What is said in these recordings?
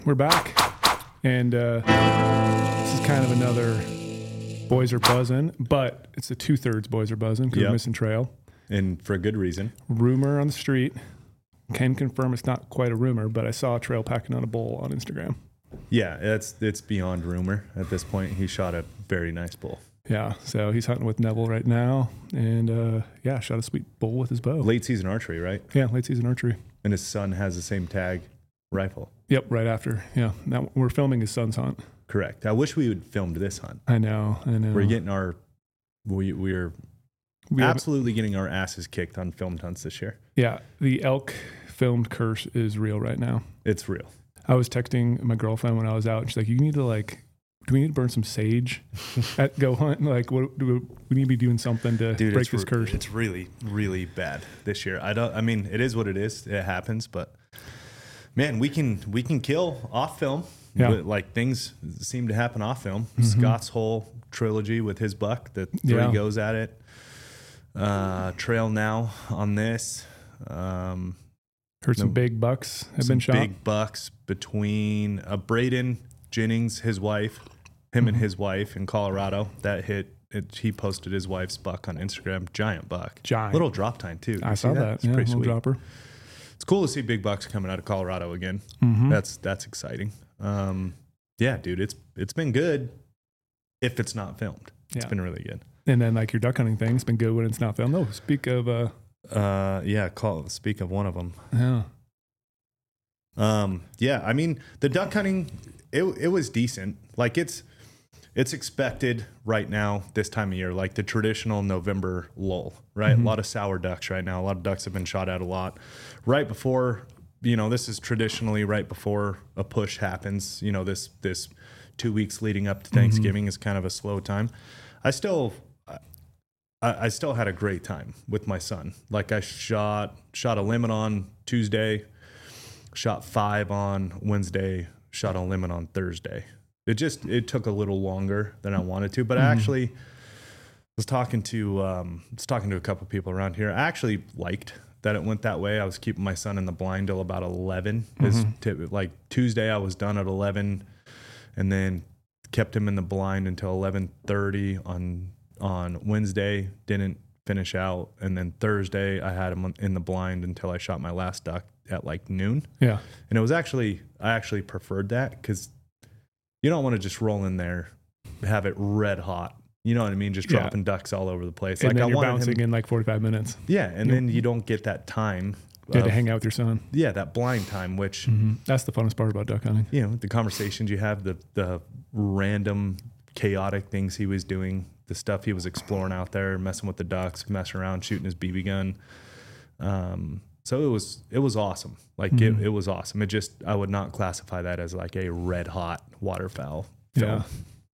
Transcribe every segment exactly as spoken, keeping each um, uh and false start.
we're back. And uh, this is kind of another boys are buzzing, but it's the two-thirds boys are buzzing because Yep. we're missing Trail. And for a good reason. Rumor on the street. Can confirm it's not quite a rumor, but I saw Trail packing on a bull on Instagram. Yeah, it's it's beyond rumor at this point. He shot a very nice bull. Yeah, so he's hunting with Neville right now. And uh, yeah, shot a sweet bull with his bow. Late season archery, right? Yeah, late season archery. And his son has the same tag rifle. Yep, right after. Yeah, now we're filming his son's hunt. Correct. I wish we would filmed this hunt. I know, I know. We're getting our, we, we're We have- absolutely getting our asses kicked on filmed hunts this year. Yeah, the elk filmed curse is real right now. It's real. I was texting my girlfriend when I was out. And she's like, "You need to like, do we need to burn some sage at Go Hunt? Like, what do we, we need to be doing something to Dude, break it's, this curse?" It's really, really bad this year. I don't. I mean, it is what it is. It happens, but man, we can we can kill off film. Yeah. But, like things seem to happen off film. Mhm. Scott's whole trilogy with his buck, the three Yeah. goes at it. Uh, Trail now on this. Um, Heard some No. big bucks have some been shot. big bucks between uh, Braden Jennings, his wife, him and Mhm. his wife in Colorado. That hit. It, he posted his wife's buck on Instagram. Giant buck. Giant. Little drop time too. I You saw see that. It's Yeah, pretty little sweet. dropper. It's cool to see big bucks coming out of Colorado again. Mhm. That's that's exciting. Um, yeah, dude, it's it's been good. If it's not filmed, it's Yeah. been really good. And then like your duck hunting thing's been good when it's not filmed. Oh, speak of, uh, Uh, yeah. Call. Speak of one of them. yeah, Um, yeah, I mean the duck hunting, it it was decent. Like it's it's expected right now this time of year, like the traditional November lull, right? Mhm. A lot of sour ducks right now. A lot of ducks have been shot at a lot. Right before, you know, this is traditionally right before a push happens. You know, this this two weeks leading up to Thanksgiving is kind of a slow time. I still. I, I still had a great time with my son. Like I shot shot a limit on Tuesday, shot five on Wednesday, shot a limit on Thursday. It just it took a little longer than I wanted to, but I Mhm. actually was talking to um, was talking to a couple people around here. I actually liked that it went that way. I was keeping my son in the blind till about eleven. Is Mhm. t- like Tuesday I was done at eleven, and then kept him in the blind until eleven thirty on on Wednesday. Didn't finish out, and then Thursday I had him in the blind until I shot my last duck at like noon. yeah, And it was actually, I actually preferred that because you don't want to just roll in there, have it red hot. You know what I mean? Just Yeah. dropping ducks all over the place. and like then I you're wanted bouncing him, in like forty-five minutes. yeah. And you- then you don't get that time, You had of- to hang out with your son. yeah, that blind time, which, Mhm. That's the funnest part about duck hunting. you know, the conversations you have, the, the random chaotic things he was doing, the stuff he was exploring out there, messing with the ducks, messing around, shooting his B B gun. Um, so it was, it was awesome. Like Mhm. it, it was awesome. It just, I would not classify that as like a red hot waterfowl film. Yeah.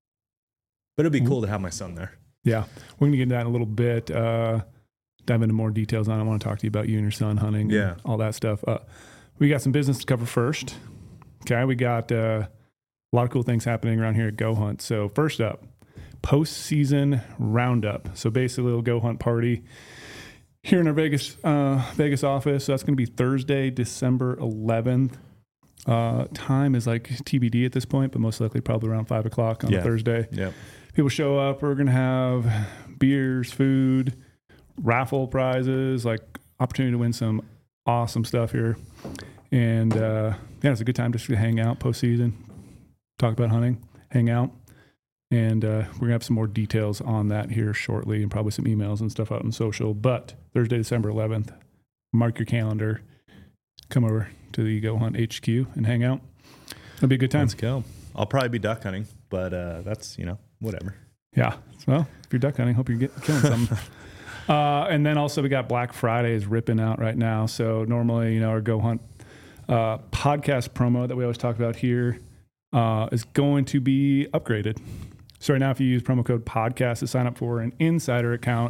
But it'd be cool to have my son there. Yeah, we're gonna get into that in a little bit. Uh, dive into more details on it. I want to talk to you about you and your son hunting, Yeah. and all that stuff. Uh, we got some business to cover first. Okay, we got uh, a lot of cool things happening around here at Go Hunt. So first up, postseason roundup. So basically, a little Go Hunt party here in our Vegas uh, Vegas office. So that's going to be Thursday, December eleventh. Uh, time is like T B D at this point, but most likely probably around five o'clock on Yeah. a Thursday. Yep. People show up. We're going to have beers, food, raffle prizes, like opportunity to win some awesome stuff here. And uh, yeah, it's a good time just to hang out postseason, talk about hunting, hang out. And uh, we're going to have some more details on that here shortly and probably some emails and stuff out on social. But Thursday, December eleventh, mark your calendar. Come over to the Go Hunt H Q and hang out. It'll be a good time. Let's go. I'll probably be duck hunting, but uh, that's, you know, whatever. Yeah. Well, if you're duck hunting, hope you're getting killing something. uh, and then also we got Black Friday is ripping out right now. So normally, you know, our Go Hunt uh, podcast promo that we always talk about here uh, is going to be upgraded. So right now, if you use promo code podcast to sign up for an insider account,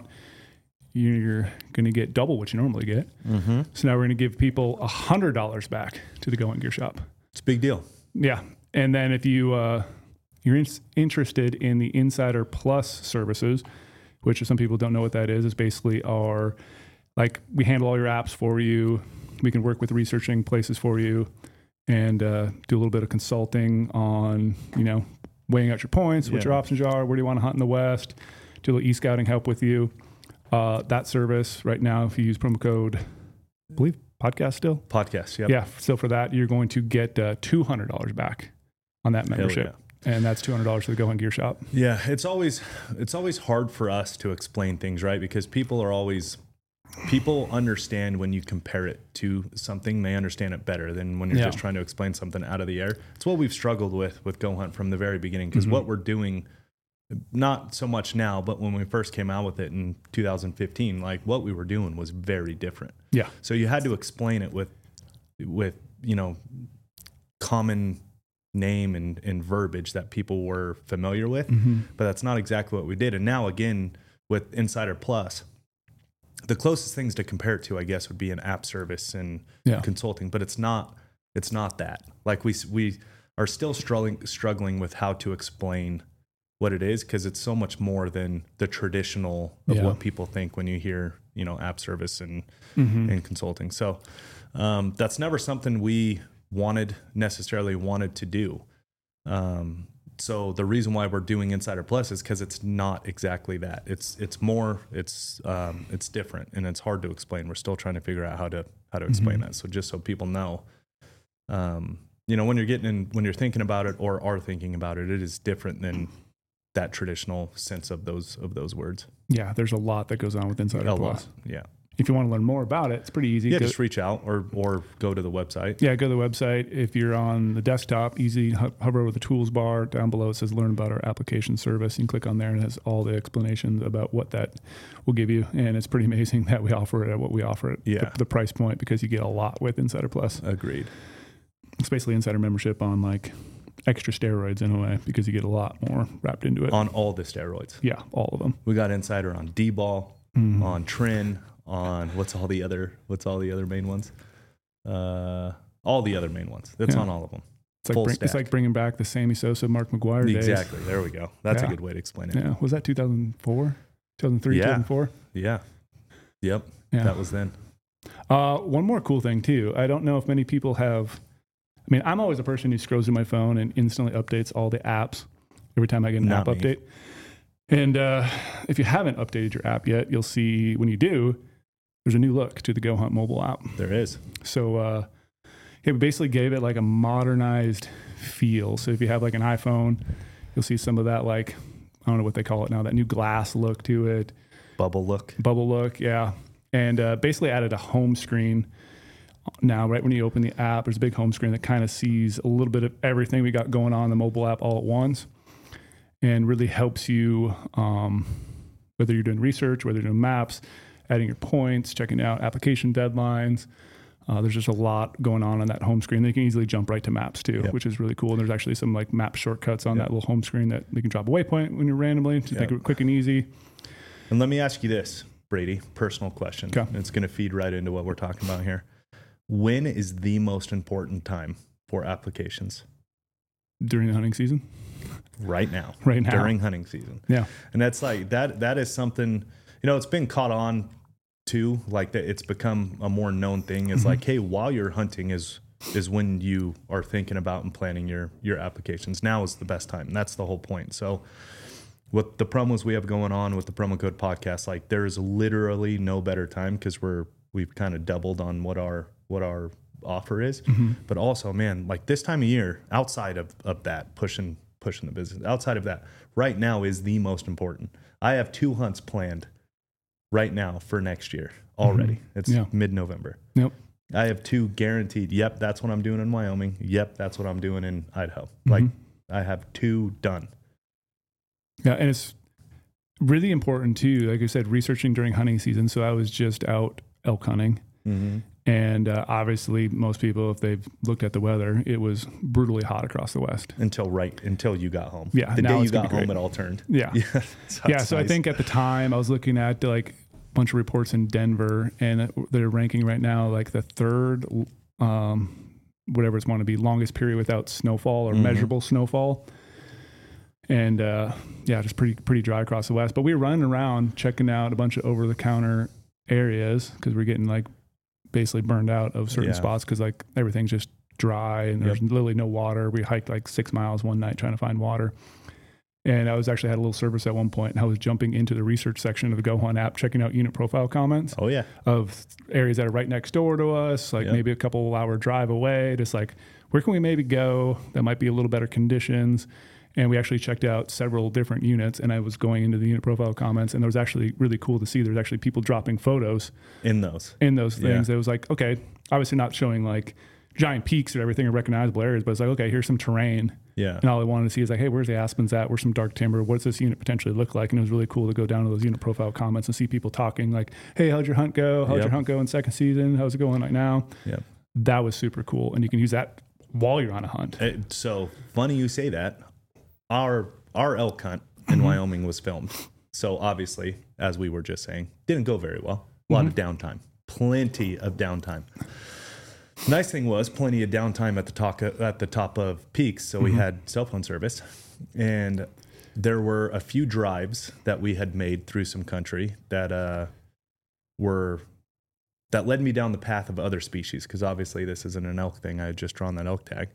you're going to get double what you normally get. Mm-hmm. So now we're going to give people one hundred dollars back to the Go Hunt Gear Shop. It's a big deal. Yeah. And then if you, uh, you're in, interested in the Insider Plus services, which some people don't know what that is, is basically our, like we handle all your apps for you. We can work with researching places for you. and uh, do a little bit of consulting on, you know, weighing out your points, what Yeah. your options are, where do you want to hunt in the West, do a little e-scouting help with you. Uh, that service right now, if you use promo code, I believe podcast still. Podcast. Yep. Yeah. So for that, you're going to get uh, two hundred dollars back on that membership. And that's two hundred dollars for the Go Hunt Gear Shop. Yeah. It's always, it's always hard for us to explain things, right? Because people are always, people understand when you compare it to something, they understand it better than when you're Yeah. just trying to explain something out of the air. It's what we've struggled with with Go Hunt from the very beginning. Because Mhm. what we're doing, not so much now, but when we first came out with it in two thousand fifteen, like what we were doing was very different. Yeah. So you had to explain it with, with, you know, common name and, and verbiage that people were familiar with, Mm-hmm. but that's not exactly what we did. And now again, with Insider Plus, the closest things to compare it to, I guess, would be an app service and Yeah. consulting, but it's not, it's not that. Like we, we are still struggling, struggling with how to explain what it is, because it's so much more than the traditional of Yeah. what people think when you hear, you know, app service and Mm-hmm. and consulting. So um, that's never something we wanted necessarily wanted to do. Um, so the reason why we're doing Insider Plus is because it's not exactly that. It's it's more it's um, it's different, and it's hard to explain. We're still trying to figure out how to how to explain Mhm. that. So just so people know. Um, you know, when you're getting in, when you're thinking about it or are thinking about it, it is different than that traditional sense of those of those words. Yeah. There's a lot that goes on with Insider A Plus. lot. Yeah. If you want to learn more about it, it's pretty easy. Yeah, Go- just reach out or or go to the website. Yeah, go to the website. If you're on the desktop, easy, ho- hover over the tools bar. Down below, it says learn about our application service. You can click on there and it has all the explanations about what that will give you. And it's pretty amazing that we offer it at what we offer at Yeah. the, the price point, because you get a lot with Insider Plus. Agreed. It's basically Insider membership on like extra steroids in a way, because you get a lot more wrapped into it. On all the steroids. Yeah, all of them. We got Insider on D-ball, Mhm. on Trin, on what's all the other what's all the other main ones? Uh, all the other main ones. That's Yeah. on all of them. It's like, full bring, it's stack. like bringing back the Sammy Sosa, Mark McGuire days. Exactly. There we go. That's Yeah. a good way to explain it. Yeah. Was that two thousand four? two thousand three, Yeah. two thousand four? Yeah. Yep. Yeah. That was then. Uh, one more cool thing too. I don't know if many people have. I mean, I'm always a person who scrolls through my phone and instantly updates all the apps every time I get an Not app me. update. And uh, if you haven't updated your app yet, you'll see when you do, there's a new look to the Go Hunt mobile app. There is. So uh, yeah, we basically gave it like a modernized feel. So if you have like an iPhone, you'll see some of that, like, I don't know what they call it now, that new glass look to it. Bubble look. Bubble look, yeah. And uh, basically added a home screen. Now, right when you open the app, there's a big home screen that kind of sees a little bit of everything we got going on in the mobile app all at once, and really helps you, um, whether you're doing research, whether you're doing maps, adding your points, checking out application deadlines. Uh, there's just a lot going on on that home screen. They can easily jump right to maps too, Yep. which is really cool. And there's actually some like map shortcuts on Yep. that little home screen that you can drop a waypoint when you're randomly to Yep. make it quick and easy. And let me ask you this, Brady, personal question. Okay. And it's going to feed right into what we're talking about here. When is the most important time for applications? During the hunting season, Right now. right now. During hunting season. Yeah. And that's like that that is something, you know, it's been caught on too, like that it's become a more known thing. It's Mhm. like, hey, while you're hunting is is when you are thinking about and planning your your applications. Now is the best time. And that's the whole point. So with the promos we have going on with the promo code podcast, like there is literally no better time, because we're we've kind of doubled on what our what our offer is. Mhm. But also, man, like this time of year, outside of, of that, pushing pushing the business, outside of that, right now is the most important. I have two hunts planned right now for next year already. Mhm. It's Yeah. mid-November. Yep. I have two guaranteed. Yep, that's what I'm doing in Wyoming. Yep, that's what I'm doing in Idaho. Mhm. Like I have two done. Yeah, and it's really important too. Like I said, researching during hunting season. So I was just out elk hunting, Mm-hmm. and uh, obviously, most people, if they've looked at the weather, it was brutally hot across the west. Until right until you got home. Yeah, the now day you it's gonna got be home, great. it all turned. Yeah, Yeah, yeah. So I think at the time I was looking at like a bunch of reports in Denver, and they're ranking right now like the third, um, whatever it's going to be, longest period without snowfall or Mhm. measurable snowfall. And uh, yeah, just pretty pretty dry across the west. But we were running around checking out a bunch of over the counter areas because we're getting like basically burned out of certain Yeah. spots because like everything's just dry and there's Yep. literally no water. We hiked like six miles one night trying to find water. And I was actually had a little service at one point, and I was jumping into the research section of the Go Hunt app, checking out unit profile comments Oh yeah. of areas that are right next door to us, like Yep. maybe a couple hour drive away, just like where can we maybe go that might be a little better conditions. And we actually checked out several different units, and I was going into the unit profile comments, and there was actually really cool to see. There's actually people dropping photos In those. in those things. Yeah. It was like, okay, obviously not showing like giant peaks or everything or recognizable areas, but it's like, okay, here's some terrain. Yeah. And all I wanted to see is like, hey, where's the aspens at? Where's some dark timber? What does this unit potentially look like? And it was really cool to go down to those unit profile comments and see people talking like, hey, how'd your hunt go? How'd Yep. your hunt go in second season? How's it going right now? Yeah. That was super cool. And you can use that while you're on a hunt. It, so funny you say that. Our our elk hunt in Wyoming was filmed. So obviously, as we were just saying, didn't go very well. A lot of downtime. Plenty of downtime. Nice thing was plenty of downtime at the top at the top of peaks. So we had cell phone service, and there were a few drives that we had made through some country that uh, were that led me down the path of other species. Because obviously this isn't an elk thing. I had just drawn that elk tag.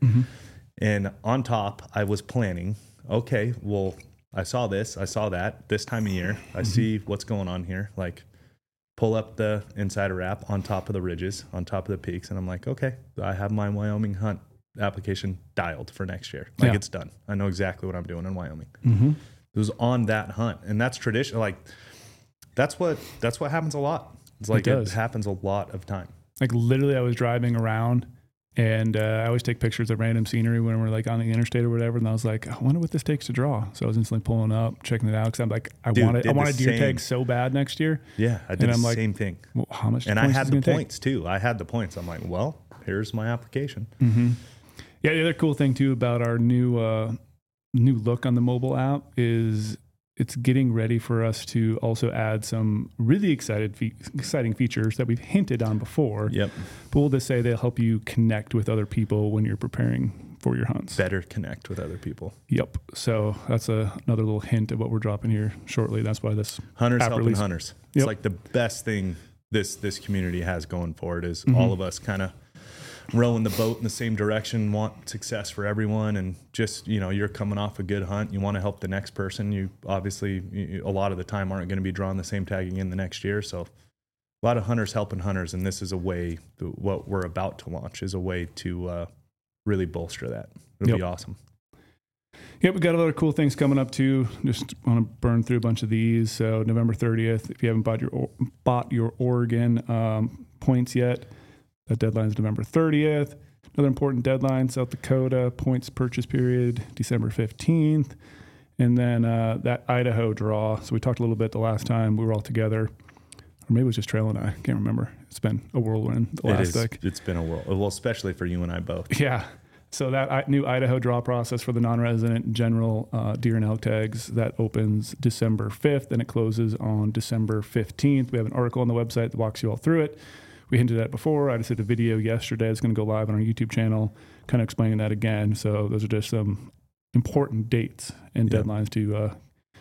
And on top, I was planning, okay, well, I saw this, I saw that this time of year. I see what's going on here. Like, pull up the Insider app on top of the ridges, on top of the peaks. And I'm like, okay, I have my Wyoming hunt application dialed for next year. Like, Yeah. it's done. I know exactly what I'm doing in Wyoming. Mm-hmm. It was on that hunt. And that's tradition. Like, that's what, that's what happens a lot. It's like, it, does. happens a lot of time. Like literally I was driving around, and uh, I always take pictures of random scenery when we're like on the interstate or whatever. And I was like, I wonder what this takes to draw. So I was instantly pulling up, checking it out. Cause I'm like, I Dude, want it. did I want a the deer same. tag so bad next year. Yeah, I did And the I'm like, same thing. Well, how much? And I points had is it the gonna take? points too. I had the points. I'm like, well, here's my application. Mm-hmm. Yeah, the other cool thing too about our new uh, new look on the mobile app is it's getting ready for us to also add some really excited fe- exciting features that we've hinted on before. Yep. But we'll just say they'll help you connect with other people when you're preparing for your hunts. Better connect with other people. Yep. So that's a, another little hint of what we're dropping here shortly. That's why this Hunters app helping release- hunters. Yep. It's like the best thing this this community has going for it is Mhm. all of us kind of rowing the boat in the same direction, want success for everyone, and just, you know, you're coming off a good hunt, you want to help the next person. You obviously you, a lot of the time aren't going to be drawing the same tag again the next year, so a lot of hunters helping hunters, and this is a way, what we're about to launch is a way to uh, really bolster that. It'll Yep. be awesome. Yep, we got other cool things coming up too. Just want to burn through a bunch of these. So November thirtieth, if you haven't bought your bought your Oregon um, points yet, that deadline is November thirtieth. Another important deadline, South Dakota points purchase period, December fifteenth. And then uh, that Idaho draw. So we talked a little bit the last time we were all together. Or maybe it was just Trail and I. Can't remember. It's been a whirlwind the It last is, like it's been a whirl. Well, especially for you and I both. Yeah. So that I- new Idaho draw process for the non-resident general uh, deer and elk tags, that opens December fifth and it closes on December fifteenth. We have an article on the website that walks you all through it. We hinted at it before. I just did a video yesterday. It's going to go live on our YouTube channel, kind of explaining that again. So those are just some important dates and Yeah. deadlines to uh,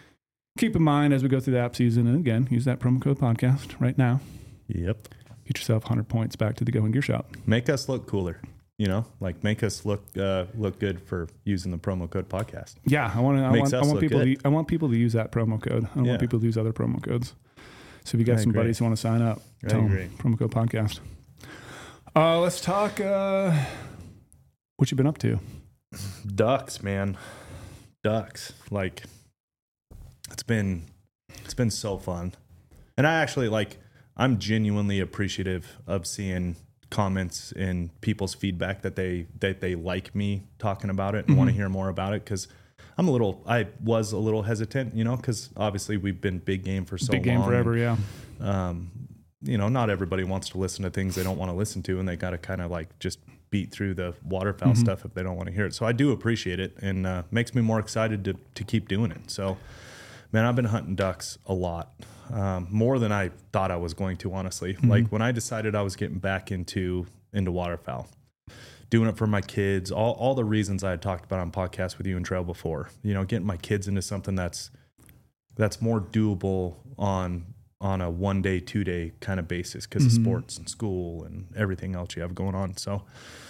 keep in mind as we go through the app season. And again, use that promo code podcast right now. Yep. Get yourself one hundred points back to the Going Gear Shop. Make us look cooler. You know, like make us look uh, look good for using the promo code podcast. Yeah, I want to. I Makes want. I us want look people. good. To, I want people to use that promo code. I don't Yeah. want people to use other promo codes. So if you got I some agree. buddies who want to sign up, I tell 'em agree. promo code podcast. Uh, let's talk. Uh, what you been up to? Ducks, man, ducks. Like it's been it's been so fun, and I actually like. I'm genuinely appreciative of seeing comments and people's feedback that they that they like me talking about it and want to hear more about it, because I'm a little I was a little hesitant, you know, because obviously we've been big game for so Big game long. forever. Yeah. um, you know, not everybody wants to listen to things they don't want to listen to, and they got to kind of like just beat through the waterfowl stuff if they don't want to hear it. So I do appreciate it, and uh, makes me more excited to to keep doing it. So, man, I've been hunting ducks a lot, um, more than I thought I was going to, honestly. Like when I decided I was getting back into into waterfowl, doing it for my kids, all all the reasons I had talked about on podcasts with you and Trail before. You know, getting my kids into something that's that's more doable on on a one day, two day kind of basis because of sports and school and everything else you have going on. So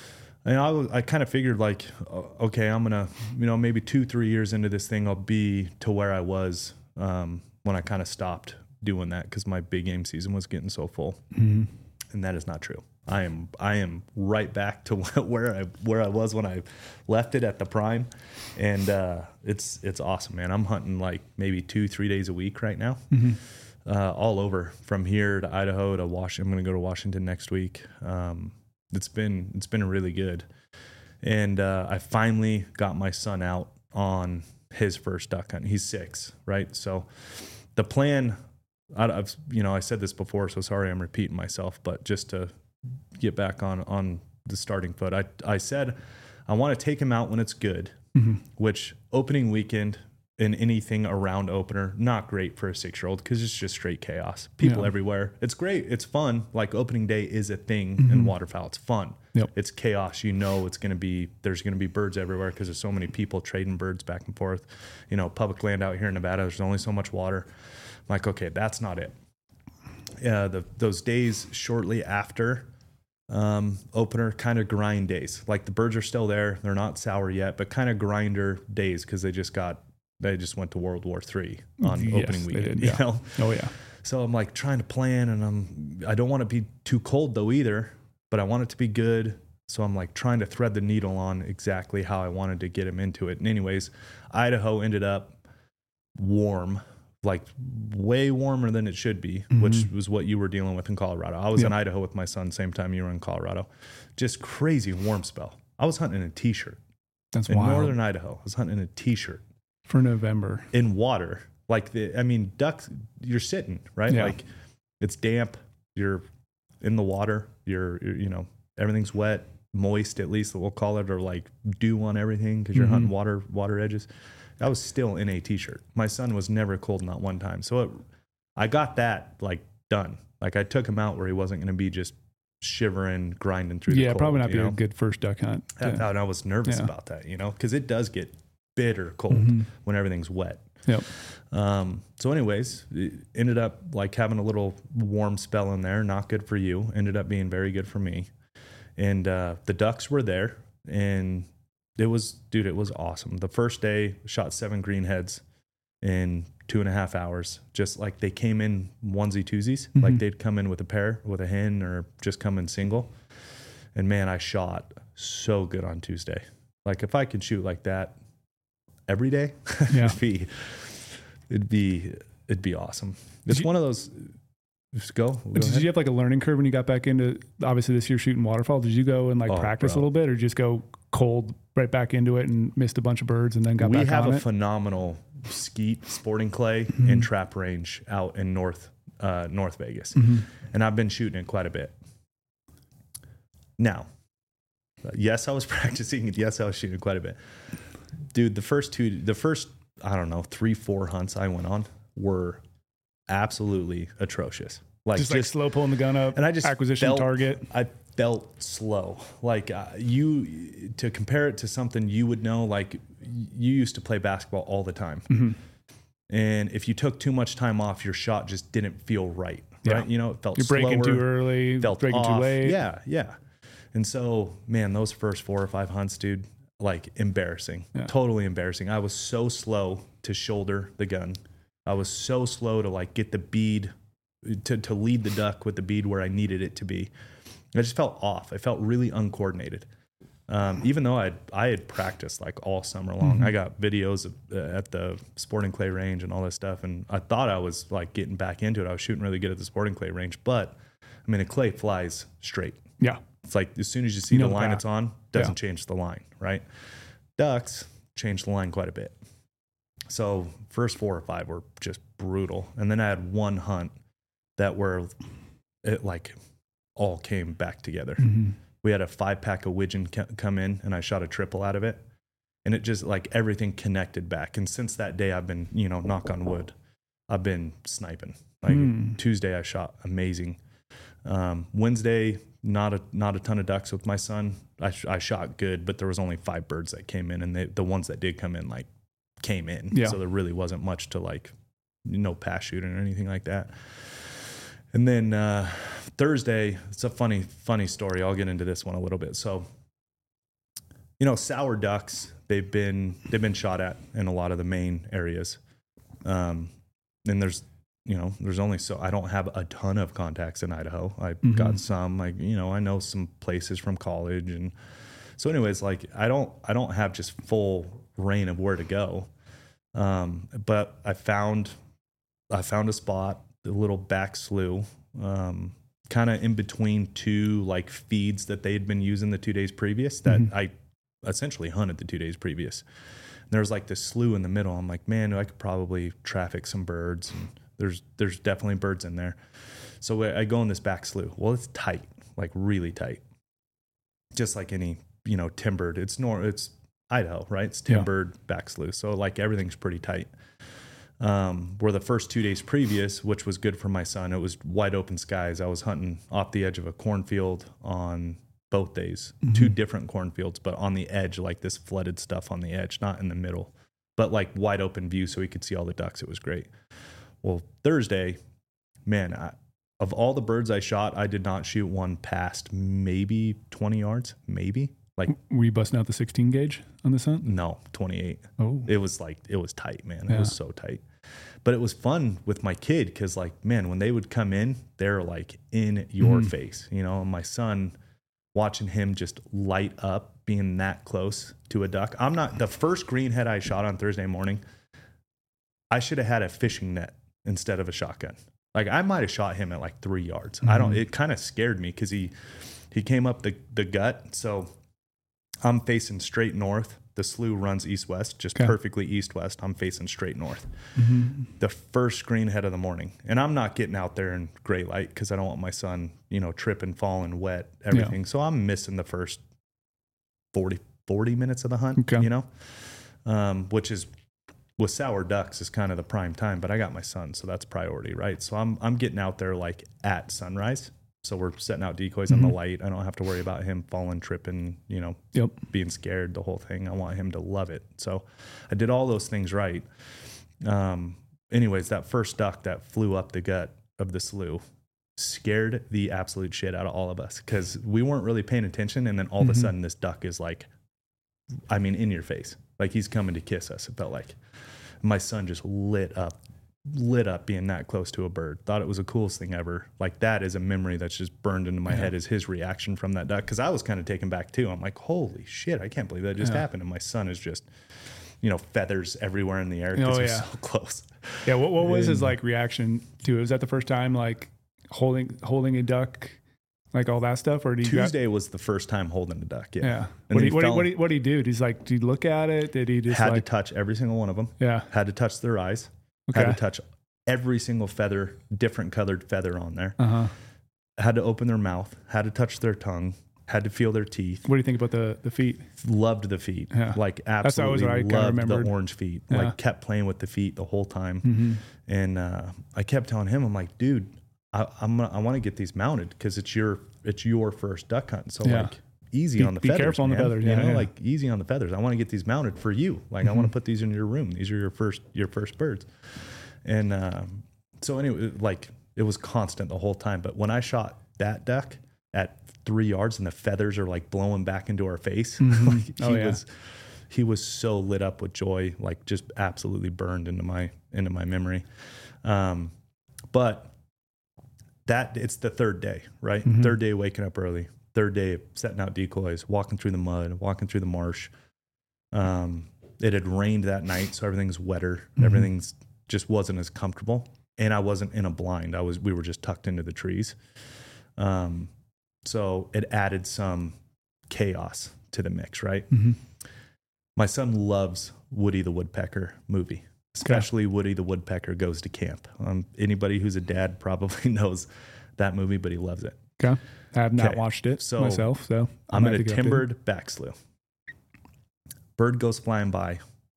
And I, was- I kind of figured like, o- okay, I'm going to, you know, maybe two, three years into this thing, I'll be to where I was um, when I kind of stopped doing that because my big game season was getting so full. Mm-hmm. And that is not true. I am I am right back to where I where I was when I left it at the prime, and uh, it's it's awesome, man. I'm hunting like maybe two three days a week right now, Mm-hmm. uh, all over from here to Idaho to Washington. I'm going to go to Washington next week. Um, it's been it's been really good, and uh, I finally got my son out on his first duck hunt. He's six, right? So the plan. I've you know I said this before, so sorry I'm repeating myself, but just to get back on on the starting foot, I I said I want to take him out when it's good, Mm-hmm. which opening weekend and anything around opener not great for a six year old because it's just straight chaos, people Yeah. everywhere. It's great, it's fun. Like opening day is a thing Mm-hmm. in waterfowl. It's fun. Yep. It's chaos. You know it's gonna be there's gonna be birds everywhere because there's so many people trading birds back and forth. You know, public land out here in Nevada. There's only so much water. I'm like, okay, that's not it. Yeah, the those days shortly after um, opener, kind of grind days. Like the birds are still there; they're not sour yet, but kind of grinder days because they just got they just went to World War Three on Yes, opening they weekend. did, yeah. You know, Oh yeah. so I'm like trying to plan, and I'm I don't want to be too cold though either, but I want it to be good. So I'm like trying to thread the needle on exactly how I wanted to get him into it. And anyways, Idaho ended up warm. Like way warmer than it should be, Mm-hmm. which was what you were dealing with in Colorado. I was Yep. in Idaho with my son, same time you were in Colorado. Just crazy warm spell. I was hunting in a t-shirt That's in wild northern Idaho. I was hunting in a t-shirt for November. in water. Like the, I mean, ducks, you're sitting, right? Yeah. Like it's damp. You're in the water. You're, you're, you know, everything's wet, moist at least, we'll call it, or like dew on everything because you're Mhm. hunting water, water edges. I was still in a t-shirt. My son was never cold, not one time. So it, I got that like done. Like I took him out where he wasn't going to be just shivering, grinding through the Yeah, cold. probably not you be know? a good first duck hunt. I, Yeah. I was nervous Yeah. about that, you know, because it does get bitter cold Mhm. when everything's wet. Yep. Um, so anyways, it ended up like having a little warm spell in there. Not good for you. Ended up being very good for me. And uh, the ducks were there, and it was, dude, it was awesome. The first day, shot seven greenheads in two and a half hours. Just like they came in onesie twosies, Mhm. like they'd come in with a pair, with a hen, or just come in single. And man, I shot so good on Tuesday. Like if I could shoot like that every day, Yeah. it'd be, it'd be, it'd be awesome. It's you- one of those. Just go. go Did ahead. you have like a learning curve when you got back into obviously this year shooting waterfowl? Did you go and like Oh, practice bro. a little bit, or just go cold right back into it and missed a bunch of birds and then got we back have on a it? phenomenal skeet sporting clay Mhm. and trap range out in North uh, North Vegas, Mhm. and I've been shooting it quite a bit. Now, yes, I was practicing, and yes, I was shooting quite a bit, dude. The first two, the first I don't know three, four hunts I went on were absolutely atrocious. Like just, just, like slow pulling the gun up, and I just acquisition felt, target. I felt slow. Like uh, you, to compare it to something you would know, like you used to play basketball all the time. Mhm. And if you took too much time off, your shot just didn't feel right. Right. Yeah. You know, it felt You're breaking slower, too early, felt breaking off. too late. Yeah. Yeah. And so, man, those first four or five hunts, dude, like embarrassing, Yeah. totally embarrassing. I was so slow to shoulder the gun. I was so slow to like get the bead, to, to lead the duck with the bead where I needed it to be. I just felt off. I felt really uncoordinated. Um, even though I I had practiced like all summer long. Mhm. I got videos of, uh, at the sporting clay range and all this stuff, and I thought I was like getting back into it. I was shooting really good at the sporting clay range, but I mean, the clay flies straight. Yeah. It's like as soon as you see You know the the line path. it's on, doesn't change the line, right? Ducks change the line quite a bit. So first four or five were just brutal, and then I had one hunt that were it like all came back together. Mhm. We had a five pack of widgeon co- come in, and I shot a triple out of it, and it just like everything connected back. And since that day, I've been, you know, knock on wood, I've been sniping. Like Hmm. Tuesday, I shot amazing. Um, Wednesday, not a not a ton of ducks with my son. I, sh- I shot good, but there was only five birds that came in, and they, the ones that did come in like came in. Yeah. So there really wasn't much to like, no pass shooting or anything like that. And then uh, Thursday, it's a funny funny story. I'll get into this one a little bit. So you know, sour ducks, they've been they've been shot at in a lot of the main areas. Um, and there's you know, there's only so I don't have a ton of contacts in Idaho. I've mm-hmm. got some, like, you know, I know some places from college. And so anyways, like I don't, I don't have just full reign of where to go. Um, but I found, I found a spot, a little back slough, um, kind of in between two like feeds that they had been using the two days previous that mm-hmm. I essentially hunted the two days previous. And there was like this slough in the middle. I'm like, man, I could probably traffic some birds, and There's there's definitely birds in there. So I go in this back slough. Well, it's tight, like really tight. Just like any, you know, timbered. It's nor it's Idaho, right? It's timbered yeah. back slough. So like everything's pretty tight. Um, where the first two days previous, which was good for my son, it was wide open skies. I was hunting off the edge of a cornfield on both days, mm-hmm. two different cornfields, but on the edge, like this flooded stuff on the edge, not in the middle, but like wide open view so we could see all the ducks. It was great. Well, Thursday, man, I, of all the birds I shot, I did not shoot one past maybe twenty yards, maybe. Like, were you busting out the sixteen gauge on this hunt? No, twenty-eight. Oh, it was like, it was tight, man. Yeah. It was so tight. But it was fun with my kid because, like, man, when they would come in, they're like in your mm-hmm. face, you know. And my son, watching him just light up, being that close to a duck. I'm not the first greenhead I shot on Thursday morning. I should have had a fishing net instead of a shotgun. Like I might have shot him at like three yards. Mm-hmm. I don't, it kind of scared me because he, he came up the, the gut. So I'm facing straight north. The slough runs east-west, just okay. perfectly east-west. I'm facing straight north. Mm-hmm. The first greenhead of the morning. And I'm not getting out there in gray light because I don't want my son, you know, tripping, falling, wet, everything. Yeah. So I'm missing the first forty, forty minutes of the hunt, okay. you know, um, which is, with sour ducks is kind of the prime time, but I got my son, so that's priority, right? So I'm I'm getting out there like at sunrise. So we're setting out decoys mm-hmm. on the light. I don't have to worry about him falling, tripping, you know, yep. being scared, the whole thing. I want him to love it. So I did all those things right. Um, anyways, that first duck that flew up the gut of the slough scared the absolute shit out of all of us because we weren't really paying attention. And then all mm-hmm. of a sudden this duck is like, I mean, in your face. Like he's coming to kiss us. It felt like. My son just lit up, lit up being that close to a bird. Thought it was the coolest thing ever. Like that is a memory that's just burned into my yeah. head is his reaction from that duck. Cause I was kind of taken back too. I'm like, holy shit, I can't believe that just yeah. happened. And my son is just, you know, feathers everywhere in the air because oh, we're yeah. so close. Yeah. What, what was his like reaction to it? Was that the first time like holding, holding a duck? Like all that stuff, or did he Tuesday got, was the first time holding a duck. Yeah. Yeah. And what did he, what, what, did, what did he do? He's like, did he look at it? Did he just had like, to touch every single one of them? Yeah. Had to touch their eyes. Okay. Had to touch every single feather, different colored feather on there. Uh huh. Had to open their mouth. Had to touch their tongue. Had to feel their teeth. What do you think about the the feet? Loved the feet. Yeah. Like absolutely That's what I loved the orange feet. Yeah. Like kept playing with the feet the whole time. Mm-hmm. And uh, I kept telling him, I'm like, dude, I, I'm gonna, I want to get these mounted because it's your it's your first duck hunt. So yeah. like easy be, on the be feathers. Be careful man. on the feathers. You yeah, know, yeah. like easy on the feathers. I want to get these mounted for you. Like mm-hmm. I want to put these in your room. These are your first your first birds. And um, so anyway, like it was constant the whole time. But when I shot that duck at three yards and the feathers are like blowing back into our face, mm-hmm. like he oh, yeah. was he was so lit up with joy, like just absolutely burned into my into my memory. Um, but that it's the third day, right? Mm-hmm. Third day waking up early. Third day setting out decoys, walking through the mud, walking through the marsh. Um, it had rained that night, so everything's wetter. Mm-hmm. Everything's just wasn't as comfortable, and I wasn't in a blind. I was. We were just tucked into the trees. Um, so it added some chaos to the mix, right? Mm-hmm. My son loves Woody the Woodpecker movie. Especially okay. Woody the Woodpecker Goes to Camp. Um, anybody who's a dad probably knows that movie, but he loves it. Okay. I have not okay. watched it so myself, so I'm in a timbered back slough. Bird goes flying by,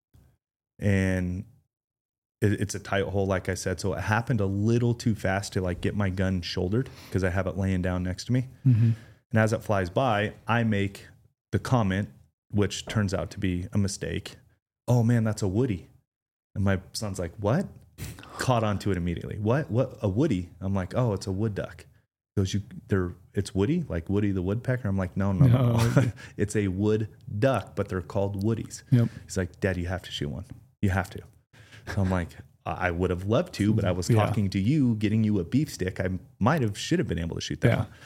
and it, it's a tight hole, like I said. So it happened a little too fast to like get my gun shouldered because I have it laying down next to me. Mm-hmm. And as it flies by, I make the comment, which turns out to be a mistake. Oh man, that's a Woody. And my son's like, what? Caught onto it immediately. What? What? A woody? I'm like, oh, it's a wood duck. Goes, you, they're, it's Woody, like Woody the Woodpecker. I'm like, no, no, no. No. no. It's a wood duck, but they're called Woodies. Yep. He's like, Dad, you have to shoot one. You have to. So I'm like, I would have loved to, but I was Yeah. talking to you, getting you a beef stick. I might have, should have been able to shoot that Yeah. one.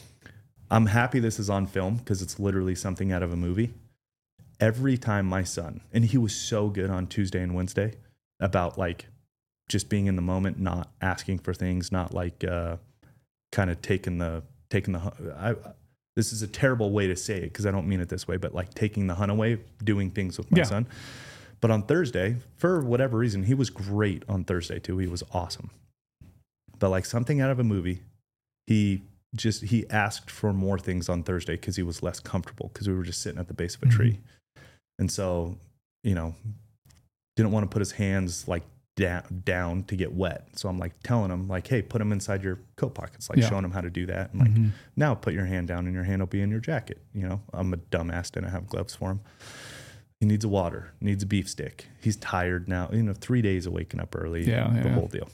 I'm happy this is on film because it's literally something out of a movie. Every time my son, and he was so good on Tuesday and Wednesday about like just being in the moment, not asking for things, not like uh, kind of taking the, taking the, I, this is a terrible way to say it because I don't mean it this way, but like taking the hunt away, doing things with my Yeah. son. But on Thursday, for whatever reason, he was great on Thursday too. He was awesome. But like something out of a movie, he just, he asked for more things on Thursday because he was less comfortable because we were just sitting at the base of a tree. Mm-hmm. And so, you know, didn't want to put his hands like down, down to get wet. So I'm like telling him like, hey, put them inside your coat pockets, like Yeah. showing him how to do that. And like, Mm-hmm. now put your hand down and your hand will be in your jacket. You know, I'm a dumbass, didn't have gloves for him. He needs a water, needs a beef stick. He's tired now, you know, three days of waking up early, Yeah, the yeah. whole deal.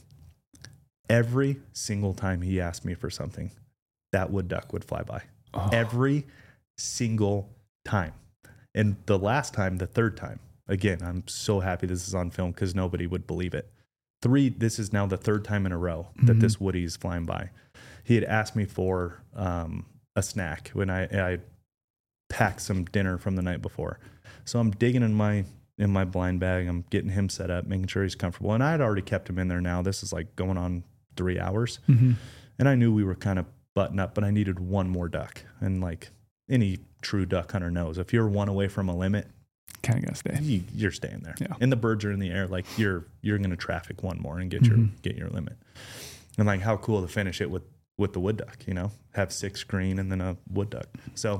Every single time he asked me for something, that wood duck would fly by. Oh. Every single time. And the last time, the third time, again, I'm so happy this is on film because nobody would believe it. Three, this is now the third time in a row that Mhm. this Woody is flying by. He had asked me for um, a snack when I, I packed some dinner from the night before. So I'm digging in my in my blind bag. I'm getting him set up, making sure he's comfortable. And I had already kept him in there now. This is like going on three hours. Mm-hmm. And I knew we were kind of button up, but I needed one more duck. And like any true duck hunter knows, if you're one away from a limit, Kind of gotta stay. you, you're staying there. Yeah. And the birds are in the air. Like you're you're going to traffic one more and get your Mhm. get your limit. And like how cool to finish it with with the wood duck. You know, have six green and then a wood duck. So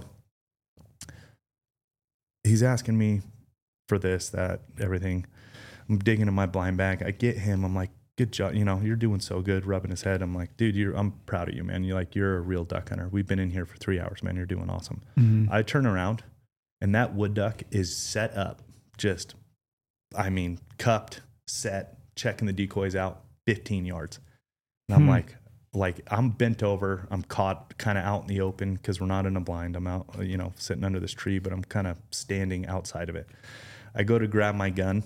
he's asking me for this, that, everything. I'm digging in my blind bag. I get him. I'm like, good job. You know, you're doing so good, rubbing his head. I'm like, dude, you're, I'm proud of you, man. You're like, you're a real duck hunter. We've been in here for three hours, man. You're doing awesome. Mm-hmm. I turn around and that wood duck is set up, just, I mean, cupped, set, checking the decoys out fifteen yards. And I'm Hmm. like, like I'm bent over. I'm caught kind of out in the open because we're not in a blind. I'm out, you know, sitting under this tree, but I'm kind of standing outside of it. I go to grab my gun,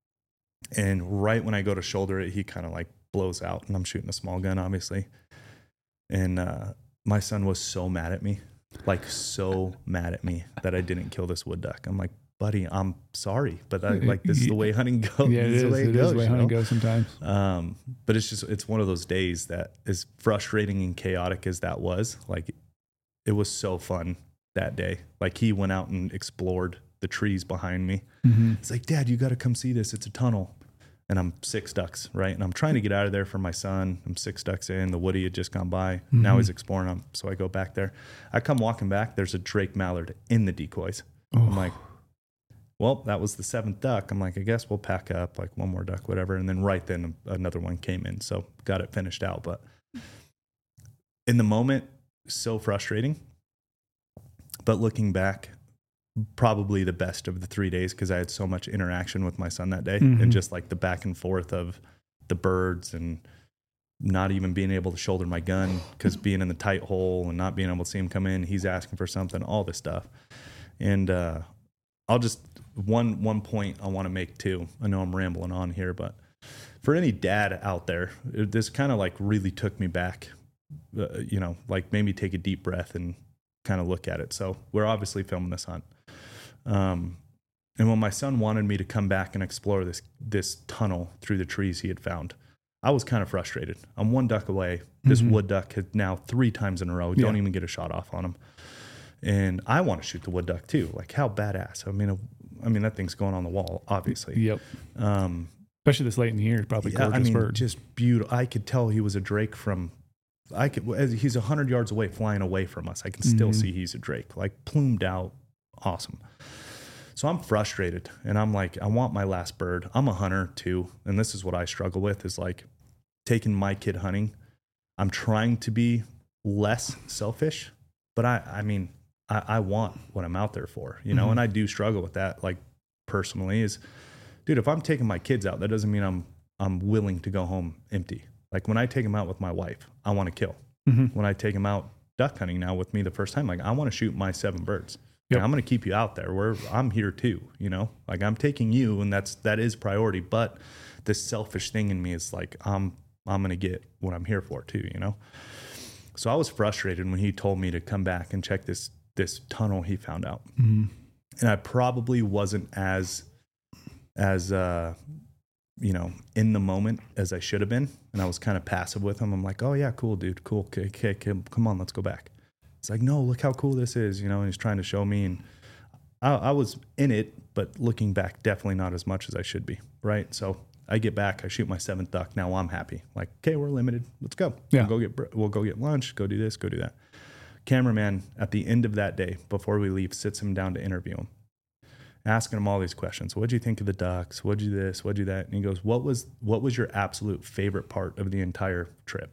and right when I go to shoulder it, he kind of like blows out, and I'm shooting a small gun, obviously. And uh, my son was so mad at me, like so mad at me that I didn't kill this wood duck. I'm like, buddy, I'm sorry, but I, like this is the way hunting goes. Yeah, it This is. the way It it is goes, the way you hunting know? goes sometimes. Um, but it's just, it's one of those days that is frustrating and chaotic as that was. Like it was so fun that day. Like he went out and explored the trees behind me. Mm-hmm. It's like, Dad, you got to come see this. It's a tunnel. And I'm six ducks, right? And I'm trying to get out of there for my son. I'm six ducks in. The Woody had just gone by. Mm-hmm. Now he's exploring them. So I go back there. I come walking back. There's a Drake Mallard in the decoys. Oh. I'm like, well, that was the seventh duck. I'm like, I guess we'll pack up like one more duck, whatever. And then right then another one came in. So got it finished out. But in the moment, so frustrating. But looking back, probably the best of the three days because I had so much interaction with my son that day. Mm-hmm. And just like the back and forth of the birds and not even being able to shoulder my gun because being in the tight hole and not being able to see him come in, he's asking for something, all this stuff. And uh, I'll just, one one point I want to make too. I know I'm rambling on here, but for any dad out there, it, this kind of like really took me back, uh, you know, like made me take a deep breath and kind of look at it. So we're obviously filming this hunt. Um, and when my son wanted me to come back and explore this, this tunnel through the trees he had found, I was kind of frustrated. I'm one duck away. This Mhm. wood duck had now three times in a row. Yeah. Don't even get a shot off on him. And I want to shoot the wood duck too. Like how badass. I mean, I mean, that thing's going on the wall, obviously. Yep. Um, Especially this late in the year, probably yeah, gorgeous I mean, bird. just beautiful. I could tell he was a drake from, I could, as he's a hundred yards away, flying away from us. I can still Mhm. see he's a drake, like plumed out. Awesome. So I'm frustrated and I'm like, I want my last bird. I'm a hunter too. And this is what I struggle with is like taking my kid hunting. I'm trying to be less selfish, but I, I mean, I, I want what I'm out there for, you know, Mhm. and I do struggle with that. Like personally is, dude, if I'm taking my kids out, that doesn't mean I'm, I'm willing to go home empty. Like when I take them out with my wife, I want to kill. Mm-hmm. when I take them out duck hunting now with me the first time. Like, I want to shoot my seven birds. Yep. And I'm going to keep you out there where I'm here too, you know, like I'm taking you, and that's, that is priority. But this selfish thing in me is like, I'm, I'm going to get what I'm here for too, you know? So I was frustrated when he told me to come back and check this, this tunnel he found out. Mm-hmm. And I probably wasn't as, as, uh, you know, in the moment as I should have been. And I was kind of passive with him. I'm like, oh yeah, cool, dude. Cool. Okay, okay, okay, come on, let's go back. It's like, no, look how cool this is, you know, and he's trying to show me. And I, I was in it, but looking back, definitely not as much as I should be. Right. So I get back, I shoot my seventh duck. Now I'm happy. Like, okay, we're limited. Let's go. Yeah. We'll go get, we'll go get lunch, go do this, go do that. Cameraman at the end of that day, before we leave, sits him down to interview him, asking him all these questions. What'd you think of the ducks? What'd you this? What'd you that? And he goes, what was, what was your absolute favorite part of the entire trip?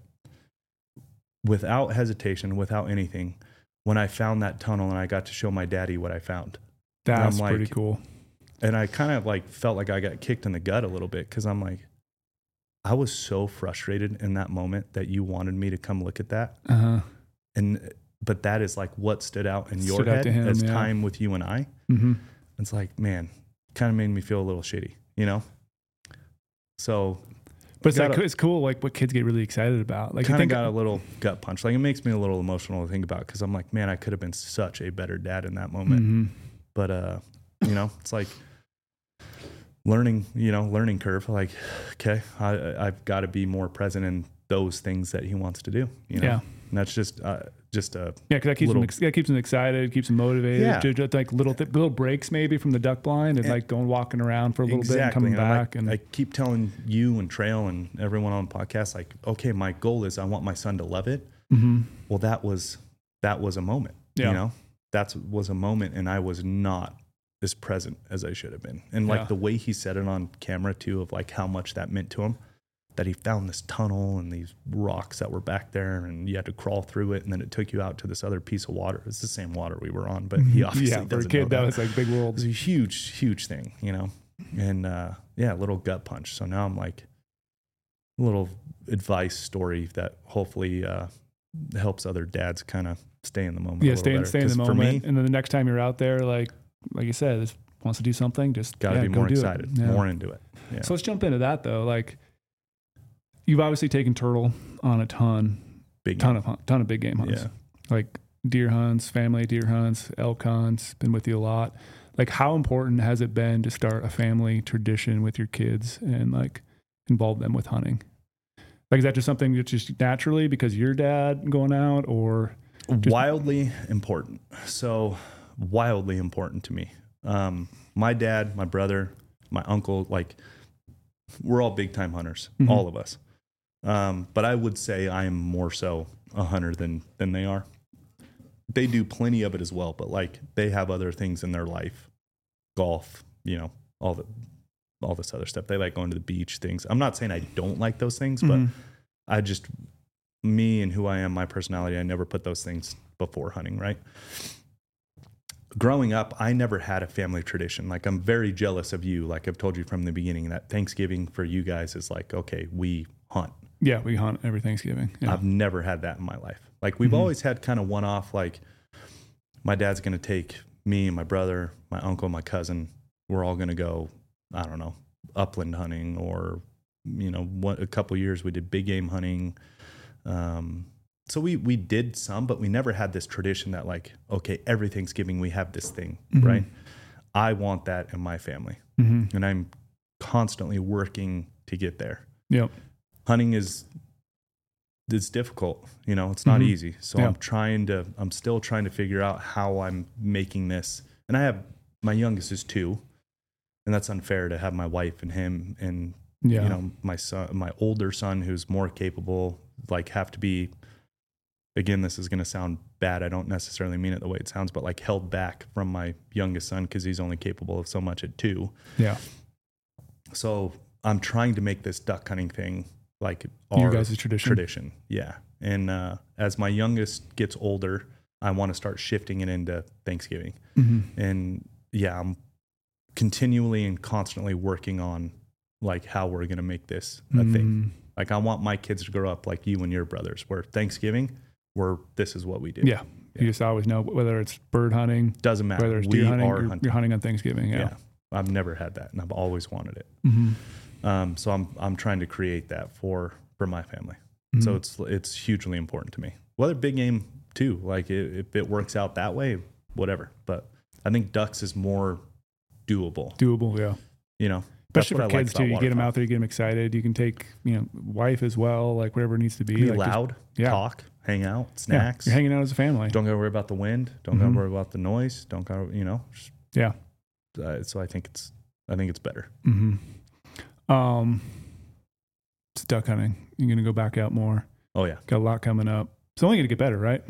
Without hesitation, without anything, when I found that tunnel and I got to show my daddy what I found. That's like, pretty cool. And I kind of like felt like I got kicked in the gut a little bit, because I'm like, I was so frustrated in that moment that you wanted me to come look at that. Uh-huh. And, but that is like what stood out in your Stood out head to him, as yeah. time with you and I. Mm-hmm. It's like, man, kind of made me feel a little shitty, you know? So, But it's Got like a- it's cool, like what kids get really excited about. Like, you kind of think, got a little gut punch. Like, it makes me a little emotional to think about, because I'm like, man, I could have been such a better dad in that moment. Mhm. But, uh, you know, it's like learning, you know, learning curve. Like, okay, I, I've got to be more present in those things that he wants to do, you know? Yeah. And that's just, uh, just a, Yeah, because that keeps little- them, ex- that keeps them excited, keeps them motivated. Yeah. Ju- Just like little th- little breaks maybe from the duck blind, and, And- like going walking around for a little bit and exactly. coming And I- back. And I keep telling you and Trail and everyone on the podcast, like, okay, my goal is I want my son to love it. Mhm. Well, that was, that was a moment, Yeah. you know, that was a moment, and I was not as present as I should have been. And like Yeah. the way he said it on camera too, of like how much that meant to him, that he found this tunnel and these rocks that were back there, and you had to crawl through it, and then it took you out to this other piece of water. It's the same water we were on, but he obviously yeah, for a doesn't kid know that that. was like big world. It's a huge, huge thing, you know? And, uh, yeah, little gut punch. So now I'm like, a little advice story that hopefully, uh, helps other dads kind of stay in the moment. Yeah, a stay, little stay better. in the 'Cause moment, For me, and then the next time you're out there, like like you said, this wants to do something, just got to yeah, be go more do it. excited, Yeah. more into it. Yeah. So let's jump into that though. Like, you've obviously taken turtle on a ton, Big ton game. of hunt, ton of big game hunts, Yeah. like deer hunts, family deer hunts, elk hunts. Been with you a lot. Like, how important has it been to start a family tradition with your kids and like involve them with hunting? Like, is that just something that's just naturally because your dad going out, or just- Wildly important. So wildly important to me. Um, my dad, my brother, my uncle, like, we're all big time hunters, Mhm. all of us. Um, but I would say I am more so a hunter than, than they are. They do plenty of it as well, but like they have other things in their life, golf, you know, all the, all this other stuff. They like going to the beach, things. I'm not saying I don't like those things, but Mhm. I just, me and who I am, my personality, I never put those things before hunting, right? Growing up, I never had a family tradition. Like, I'm very jealous of you. Like I've told you from the beginning, that Thanksgiving for you guys is like, okay, we hunt. yeah, we hunt every Thanksgiving. Yeah. I've never had that in my life. Like, we've Mhm. always had kind of one off, like my dad's going to take me and my brother, my uncle, my cousin. We're all going to go, I don't know, upland hunting, or, you know, what, a couple years we did big game hunting. Um, so we, we did some, but we never had this tradition that like, okay, every Thanksgiving we have this thing, Mhm. right? I want that in my family, Mhm. and I'm constantly working to get there. Yep. Hunting is, it's difficult, you know, it's not Mhm. easy. So Yeah. I'm trying to, I'm still trying to figure out how I'm making this. And I have, my youngest is two, and that's unfair to have my wife and him and, Yeah. you know, my son, my older son, who's more capable, like have to be, again, this is going to sound bad. I don't necessarily mean it the way it sounds, but like held back from my youngest son, because he's only capable of so much at two. Yeah. So I'm trying to make this duck hunting thing like Your our guys' tradition. tradition. Yeah. And uh, as my youngest gets older, I want to start shifting it into Thanksgiving. Mhm. And yeah, I'm continually and constantly working on like how we're going to make this a thing. Mhm. Like, I want my kids to grow up like you and your brothers, where Thanksgiving, we're this is what we do. Yeah. You just always know whether it's bird hunting, Doesn't matter. whether it's we deer hunting, are you're, hunting. you're hunting on Thanksgiving. Yeah. Yeah. I've never had that, and I've always wanted it. Mm-hmm. Um, so I'm I'm trying to create that for for my family. Mm-hmm. So it's it's hugely important to me. Whether big game too, like it, if it works out that way, whatever. But I think ducks is more doable. Doable, yeah. You know, Especially that's for what I kids like too. You about get them waterfowl. out there, you get them excited. You can take, you know, wife as well, like whatever it needs to be. Be like just- loud, yeah. talk, hang out, yeah, snacks. you're hanging out as a family. Don't gotta worry about the wind. Don't Mhm. gotta worry about the noise. Don't gotta, you know. Just, Yeah. uh, so I think it's I think it's better. Mm-hmm. Um, it's duck hunting. You're gonna go back out more. Oh yeah. Got a lot coming up. It's only gonna get better, right?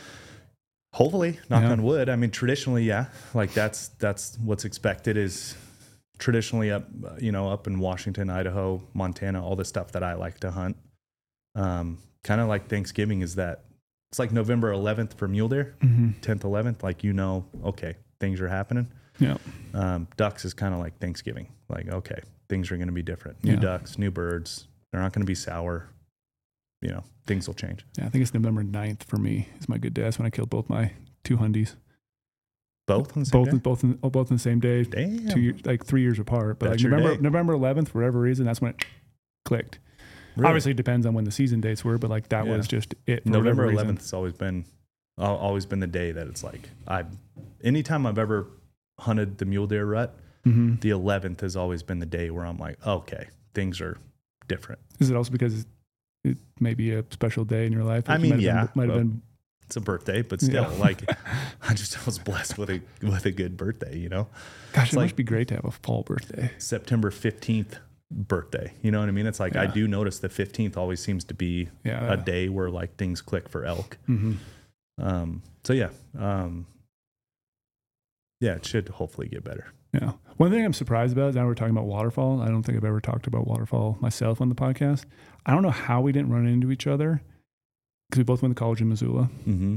Hopefully, knock Yeah. on wood. I mean, traditionally, yeah, like that's that's what's expected is traditionally up, uh, you know, up in Washington, Idaho, Montana, all the stuff that I like to hunt. Um, kind of like Thanksgiving is that it's like November eleventh for mule deer, Mm-hmm. tenth, eleventh. Like you know, okay, things are happening. Yeah. Um, ducks is kind of like Thanksgiving. Like okay, things are going to be different. New Yeah. ducks, new birds. They're not going to be sour. You know, things will change. Yeah. I think it's November ninth for me. Is my good day. That's when I killed both my two hundies. Both on the same Both, day? both, in, oh, both in the same day. Damn. Two years, like three years apart. But That's like your November, day. November eleventh, for whatever reason, that's when it clicked. Really? Obviously, it depends on when the season dates were, but like that Yeah. was just it. For November whatever reason. eleventh has always been, al- always been the day that it's like I. Anytime I've ever hunted the mule deer rut, Mm-hmm. the eleventh has always been the day where I'm like, okay, things are different. Is it also because it may be a special day in your life? I Like, mean, might have yeah, been, might have well, been. It's a birthday, but still, Yeah. like, I just was blessed with a with a good birthday. You know, Gosh, it's it like- must be great to have a fall birthday. September fifteenth birthday. You know what I mean? It's like I Yeah. do notice the fifteenth always seems to be Yeah. a day where like things click for elk. Mm-hmm. Um, so yeah, um, yeah, it should hopefully get better. Yeah. One thing I'm surprised about is now we're talking about waterfall. I don't think I've ever talked about waterfall myself on the podcast. I don't know how we didn't run into each other because we both went to college in Missoula. Mm-hmm.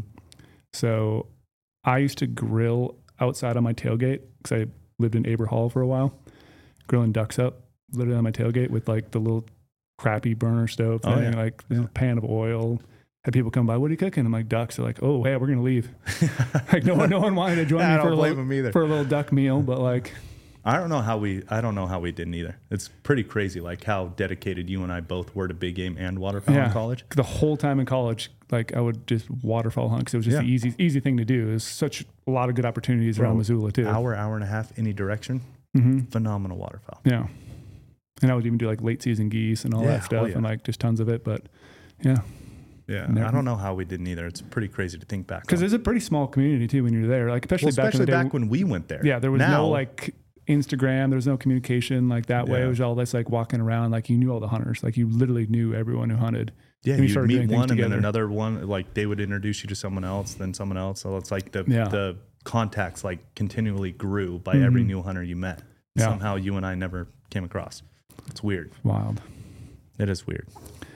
So I used to grill outside on my tailgate because I lived in Aber Hall for a while, grilling ducks up literally on my tailgate with like the little crappy burner stove thing, Oh, yeah. like Yeah. a pan of oil. Had people come by, what are you cooking? I'm like, ducks. They're like, oh, hey, we're going to leave. Like no one, no one wanted to join I me don't for a, blame little, him either. for a little duck meal, but like, I don't know how we I don't know how we didn't either. It's pretty crazy like how dedicated you and I both were to big game and waterfowl Yeah. in college. the whole time in college, like I would just waterfowl hunt because it was just Yeah. the easy, easy thing to do. There's such a lot of good opportunities Bro, around Missoula too. Hour, hour and a half any direction. hmm Phenomenal waterfowl. Yeah. And I would even do like late season geese and all Yeah, that stuff oh, yeah. and like just tons of it. But yeah, Yeah. Never- I don't know how we didn't either. It's pretty crazy to think back. because on. it's a pretty small community too when you're there. Like especially, Well, especially back in the day. back when we went there. yeah, there was now, no like Instagram. There was no communication like that way. Yeah. It was all this like walking around. Like you knew all the hunters. Like you literally knew everyone who hunted. yeah, and you you'd started meet doing things one and then together. another one. Like they would introduce you to someone else, then someone else. So it's like the Yeah. the contacts like continually grew by every Mhm. new hunter you met. Yeah. Somehow you and I never came across. It's weird. Wild. It is weird.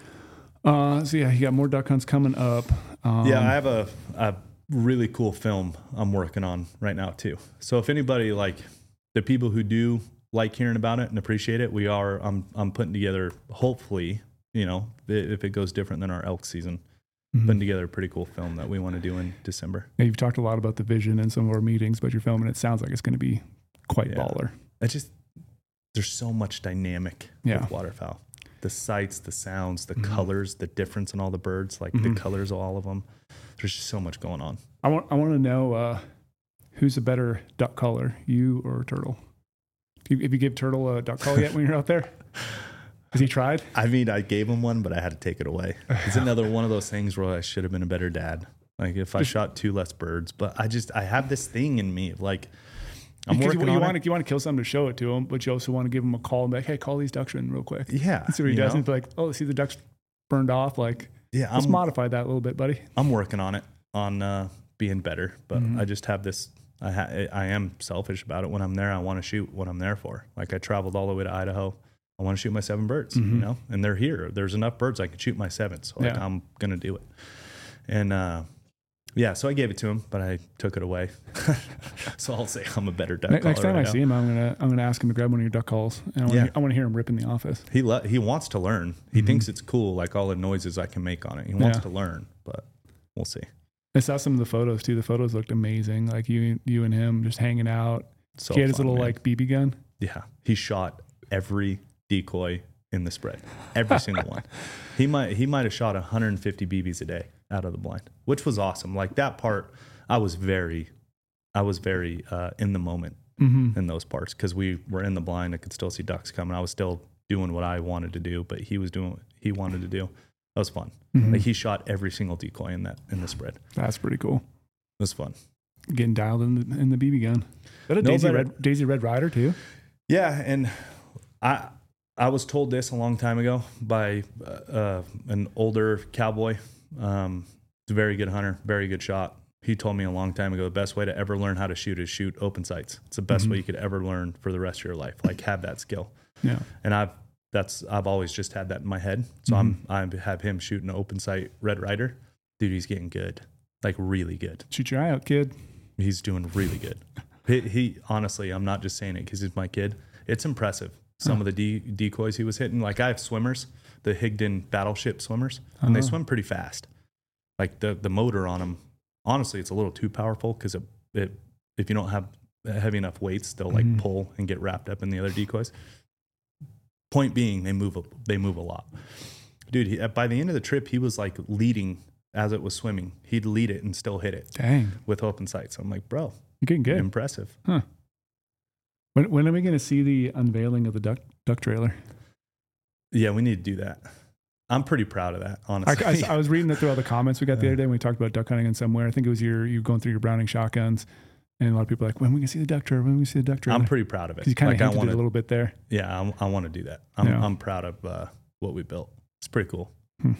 Uh, so yeah, you got more duck hunts coming up. Um, Yeah, I have a, a really cool film I'm working on right now too. So if anybody like the people who do like hearing about it and appreciate it, we are I'm I'm putting together hopefully, you know, i- if it goes different than our elk season, mhm. putting together a pretty cool film that we want to do in December. Yeah, you've talked a lot about the vision in some of our meetings, but your film, and it sounds like it's going to be quite Yeah. baller. I just there's so much dynamic Yeah. with waterfowl. The sights, the sounds, the Mhm. colors, the difference in all the birds, like the Mhm. colors of all of them. There's just so much going on. I want I want to know uh, who's a better duck caller, you or Turtle? If you, if you give Turtle a duck call yet when you're out there, has he tried? I mean, I gave him one, but I had to take it away. It's another one of those things where I should have been a better dad. Like if I Just- shot two less birds, but I just I have this thing in me of like I'm Because working you, on want it. to you want to kill something to show it to him, but you also want to give him a call and be like, hey, call these ducks in real quick. Yeah, And see what he you does, know? and be like, oh, see the ducks burned off. Like, Yeah, let's I'm modify that a little bit, buddy. I'm working on it on uh, being better, but Mhm. I just have this. I ha- I am selfish about it. When I'm there, I want to shoot what I'm there for. Like I traveled all the way to Idaho. I want to shoot my seven birds, Mhm. you know, and they're here. There's enough birds I can shoot my seven, so like Yeah. I'm gonna do it. And uh, yeah, so I gave it to him, but I took it away. So I'll say I'm a better duck Ne- caller Next time right I now. see him, I'm gonna I'm gonna ask him to grab one of your duck calls, and I want Yeah. to I want to hear him rip in the office. He le- he wants to learn. He Mhm. thinks it's cool, like all the noises I can make on it. He wants Yeah. to learn, but we'll see. I saw some of the photos too. The photos looked amazing. Like you, you and him just hanging out. So he had his fun, little man. like B B gun. Yeah, he shot every decoy in the spread, every single one. He might he might have shot one hundred fifty B Bs a day out of the blind, which was awesome. Like that part, I was very, I was very uh, in the moment Mm-hmm. in those parts because we were in the blind. I could still see ducks coming. I was still doing what I wanted to do, but he was doing what he wanted to do. That was fun. Mm-hmm. Like he shot every single decoy in that in the spread. That's pretty cool. It was fun. Getting dialed in the, in the B B gun. Is that a No Daisy better- Red Daisy Red Rider too? Yeah, and I I was told this a long time ago by uh, uh, an older cowboy. Um, he's a very good hunter, very good shot. He told me a long time ago the best way to ever learn how to shoot is shoot open sights. It's the best Mhm. way you could ever learn for the rest of your life. Like have that skill. Yeah. And I've that's I've always just had that in my head. So I'm I have him shooting an open sight Red Rider. Dude, he's getting good, like really good. Shoot your eye out, kid. He's doing really good. He, he honestly, I'm not just saying it because he's my kid. It's impressive. Some Huh. of the de- decoys he was hitting. Like I have swimmers, the Higdon battleship swimmers, and they Uh-huh. swim pretty fast. Like the the motor on them, honestly, it's a little too powerful because it, it if you don't have heavy enough weights, they'll like Mhm. pull and get wrapped up in the other decoys. Point being, they move a, they move a lot. Dude, he, by the end of the trip, he was like leading as it was swimming. He'd lead it and still hit it Dang. with open sights. I'm like, bro, You're getting good. impressive. When, when are we going to see the unveiling of the duck duck trailer? Yeah, we need to do that. I'm pretty proud of that, I, honestly. I, I was reading it through all the comments we got the Yeah. other day when we talked about duck hunting in somewhere. I think it was your you going through your Browning shotguns, and a lot of people are like, when are we going to see the duck trailer? When are we going to see the duck trailer? I'm pretty proud of it. Because you kind of Like, I hinted want it a to, little bit there. yeah, I'm, I want to do that. I'm, Yeah. I'm proud of uh, what we built. It's pretty cool.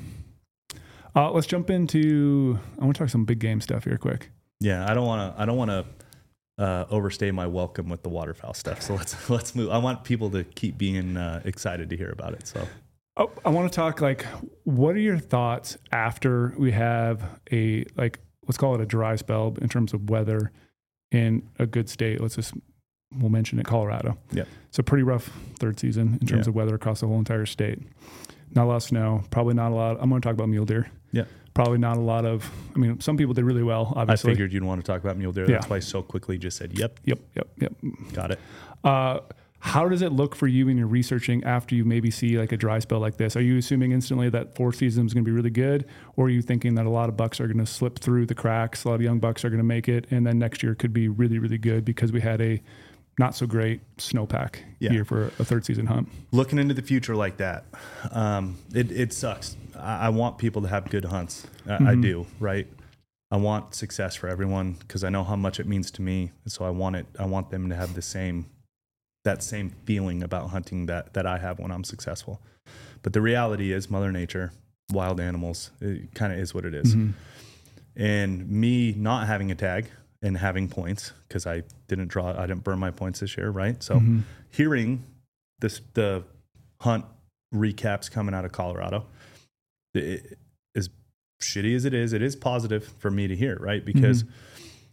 Uh, let's jump into. I want to talk some big game stuff here, quick. Yeah, I don't want to. I don't want to uh, overstay my welcome with the waterfowl stuff. So let's let's move. I want people to keep being uh, excited to hear about it. So Oh, I want to talk like, what are your thoughts after we have a like, let's call it a dry spell in terms of weather in a good state? Let's just we'll mention it, Colorado. Yeah. It's a pretty rough third season in terms Yeah. of weather across the whole entire state. Not a lot of snow, probably not a lot. I'm going to talk about mule deer. Yeah. Probably not a lot of, I mean, some people did really well, obviously. I figured you'd want to talk about mule deer. Yeah. That's why I so quickly just said, yep, Yep, yep, yep. got it. Uh, how does it look for you when you're researching after you maybe see like a dry spell like this? Are you assuming instantly that fourth season is going to be really good? Or are you thinking that a lot of bucks are going to slip through the cracks, a lot of young bucks are going to make it, and then next year could be really, really good because we had a not so great snowpack Yeah. year for a third season hunt? Looking into the future like that, um, it, it sucks. I, I want people to have good hunts. I, I Mhm. do, right? I want success for everyone because I know how much it means to me. So I want it. I want them to have the same, that same feeling about hunting that that I have when I'm successful. But the reality is, Mother Nature, wild animals, it kind of is what it is. Mhm. And me not having a tag and having points because I didn't draw, I didn't burn my points this year, right? So Mhm. hearing this, the hunt recaps coming out of Colorado, it, as shitty as it is, it is positive for me to hear, right? Because Mhm.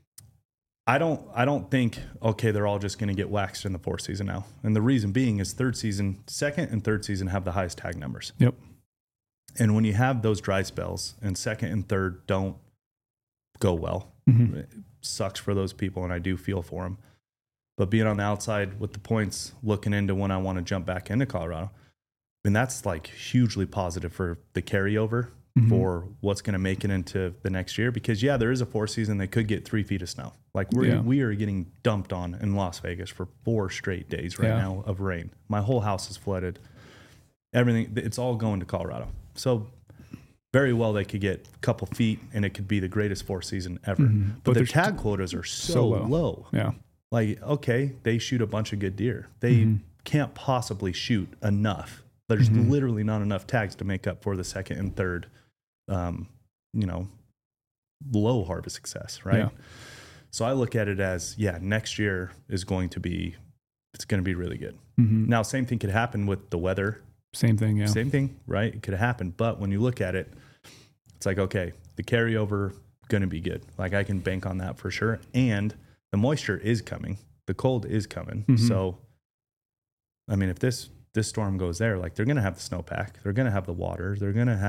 I don't, I don't think, okay, they're all just going to get waxed in the fourth season now. And the reason being is third season, second and third season have the highest tag numbers. Yep. And when you have those dry spells and second and third don't go well, Mhm. it sucks for those people, and I do feel for them. But being on the outside with the points, looking into when I want to jump back into Colorado, and that's like hugely positive for the carryover Mhm. for what's going to make it into the next year. Because yeah, there is a fourth season they could get three feet of snow. Like we're Yeah. we are getting dumped on in Las Vegas for four straight days right Yeah. now of rain. My whole house is flooded. Everything, it's all going to Colorado. So very well they could get a couple feet and it could be the greatest fourth season ever. Mhm. But, But the there's tag quotas are so, so low. low. Yeah. Like, okay, they shoot a bunch of good deer. They Mhm. can't possibly shoot enough. There's Mhm. literally not enough tags to make up for the second and third, um, you know, low harvest success, right? Yeah. So I look at it as, yeah, next year is going to be, it's going to be really good. Mhm. Now, same thing could happen with the weather. Same thing. Yeah. Same thing, right? It could happen. But when you look at it, it's like, okay, the carryover going to be good. Like I can bank on that for sure. And the moisture is coming. The cold is coming. Mhm. So, I mean, if this this storm goes there, like they're going to have the snowpack. They're going to have the water. They're going to have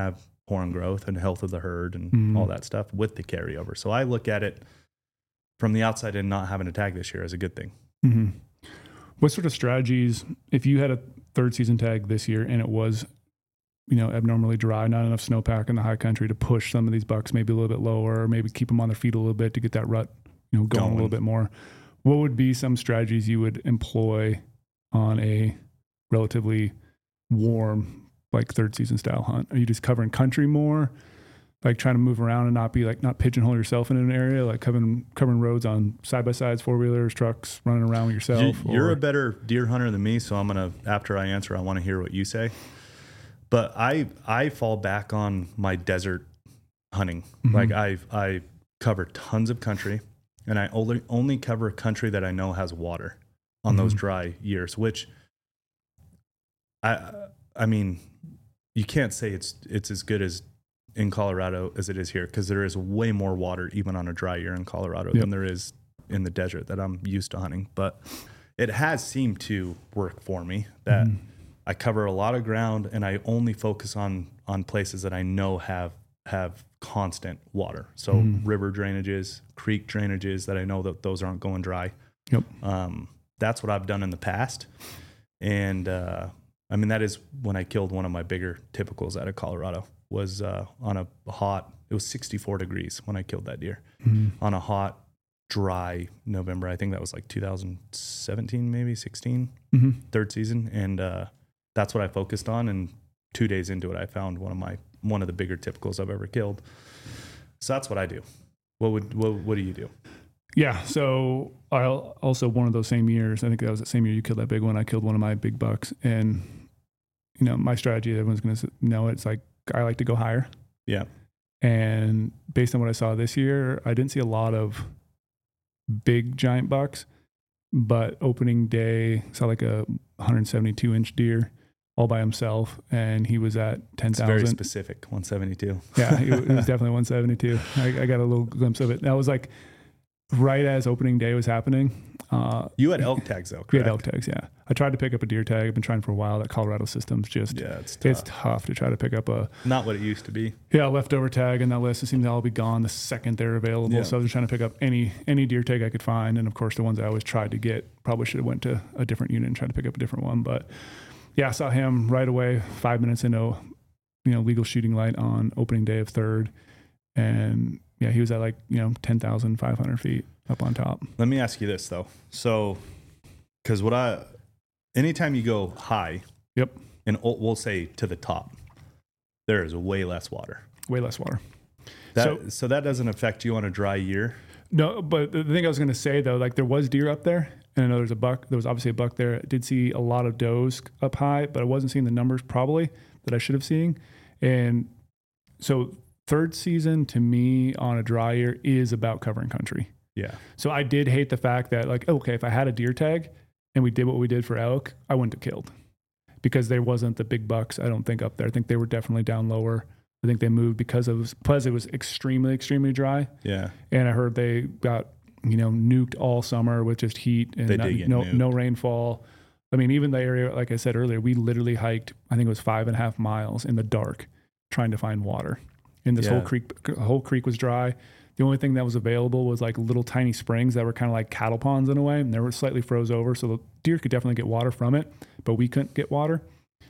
horn growth and health of the herd and Mhm. all that stuff with the carryover. So I look at it from the outside and not having a tag this year as a good thing. Mm-hmm. What sort of strategies, if you had a third season tag this year and it was, you know, abnormally dry, not enough snowpack in the high country to push some of these bucks maybe a little bit lower, or maybe keep them on their feet a little bit to get that rut, you know, going, Going. a little bit more, what would be some strategies you would employ on a relatively warm, like third season style hunt? Are you just covering country more, like trying to move around and not be like, not pigeonhole yourself in an area, like covering covering roads on side by sides, four wheelers, trucks, running around with yourself? You, you're or, a better deer hunter than me, so I'm gonna, after I answer, I want to hear what you say. But I I fall back on my desert hunting. Mhm. Like I I cover tons of country, and I only only cover country that I know has water on those Mhm. dry years. Which I I mean, you can't say it's it's as good as in Colorado as it is here, because there is way more water even on a dry year in Colorado Yep. than there is in the desert that I'm used to hunting. But it has seemed to work for me that Mhm. I cover a lot of ground and I only focus on on places that I know have have constant water. So Mhm. river drainages, creek drainages that I know that those aren't going dry. Yep. Um, that's what I've done in the past. And uh, I mean, that is when I killed one of my bigger typicals out of Colorado, was uh, on a hot, it was sixty-four degrees when I killed that deer Mhm. on a hot, dry November. I think that was like two thousand seventeen, maybe sixteen, Mhm. third season. And uh, that's what I focused on. And two days into it, I found one of my, one of the bigger typicals I've ever killed. So that's what I do. What would, what, what do you do? Yeah. So I also, one of those same years, I think that was the same year you killed that big one. I killed one of my big bucks, and you know, my strategy, everyone's going to know, it's like, I like to go higher. Yeah. And based on what I saw this year, I didn't see a lot of big giant bucks, but opening day saw like a one seventy-two inch deer all by himself, and he was at ten It's very thousand. specific, one seventy-two. Yeah, it, it was definitely one seventy-two. I, I got a little glimpse of it. That was like right as opening day was happening. Uh, You had elk tags though, correct? we had elk tags, yeah. I tried to pick up a deer tag. I've been trying for a while. That Colorado system's just, Yeah, it's tough. it's tough to try to pick up a, Not what it used to be. yeah, leftover tag in that list. It seems to all be gone the second they're available. Yeah. So I was just trying to pick up any any deer tag I could find. And of course, the ones I always tried to get, probably should have went to a different unit and tried to pick up a different one. But yeah, I saw him right away, five minutes into, you know, legal shooting light on opening day of third. And yeah, he was at like, you know, ten thousand five hundred feet up on top. Let me ask you this though. So, because what I, anytime you go high, Yep. and o- we'll say to the top, there is way less water. Way less water. That, So- so, that doesn't affect you on a dry year. No, but the thing I was going to say though, like there was deer up there, and I know there's a buck. There was obviously a buck there. I did see a lot of does up high, but I wasn't seeing the numbers probably that I should have seen. And so third season to me on a dry year is about covering country. Yeah. So I did hate the fact that like, okay, if I had a deer tag and we did what we did for elk, I wouldn't have killed because there wasn't the big bucks. I don't think up there. I think they were definitely down lower. I think they moved because it was, plus it was extremely, extremely dry. Yeah. And I heard they got, you know, nuked all summer with just heat and They not- did get no nuked. no rainfall. I mean, even the area, like I said earlier, we literally hiked, I think it was five and a half miles in the dark trying to find water. And this Yeah. whole creek, the whole creek was dry. The only thing that was available was like little tiny springs that were kind of like cattle ponds in a way, and they were slightly froze over. So the deer could definitely get water from it, but we couldn't get water.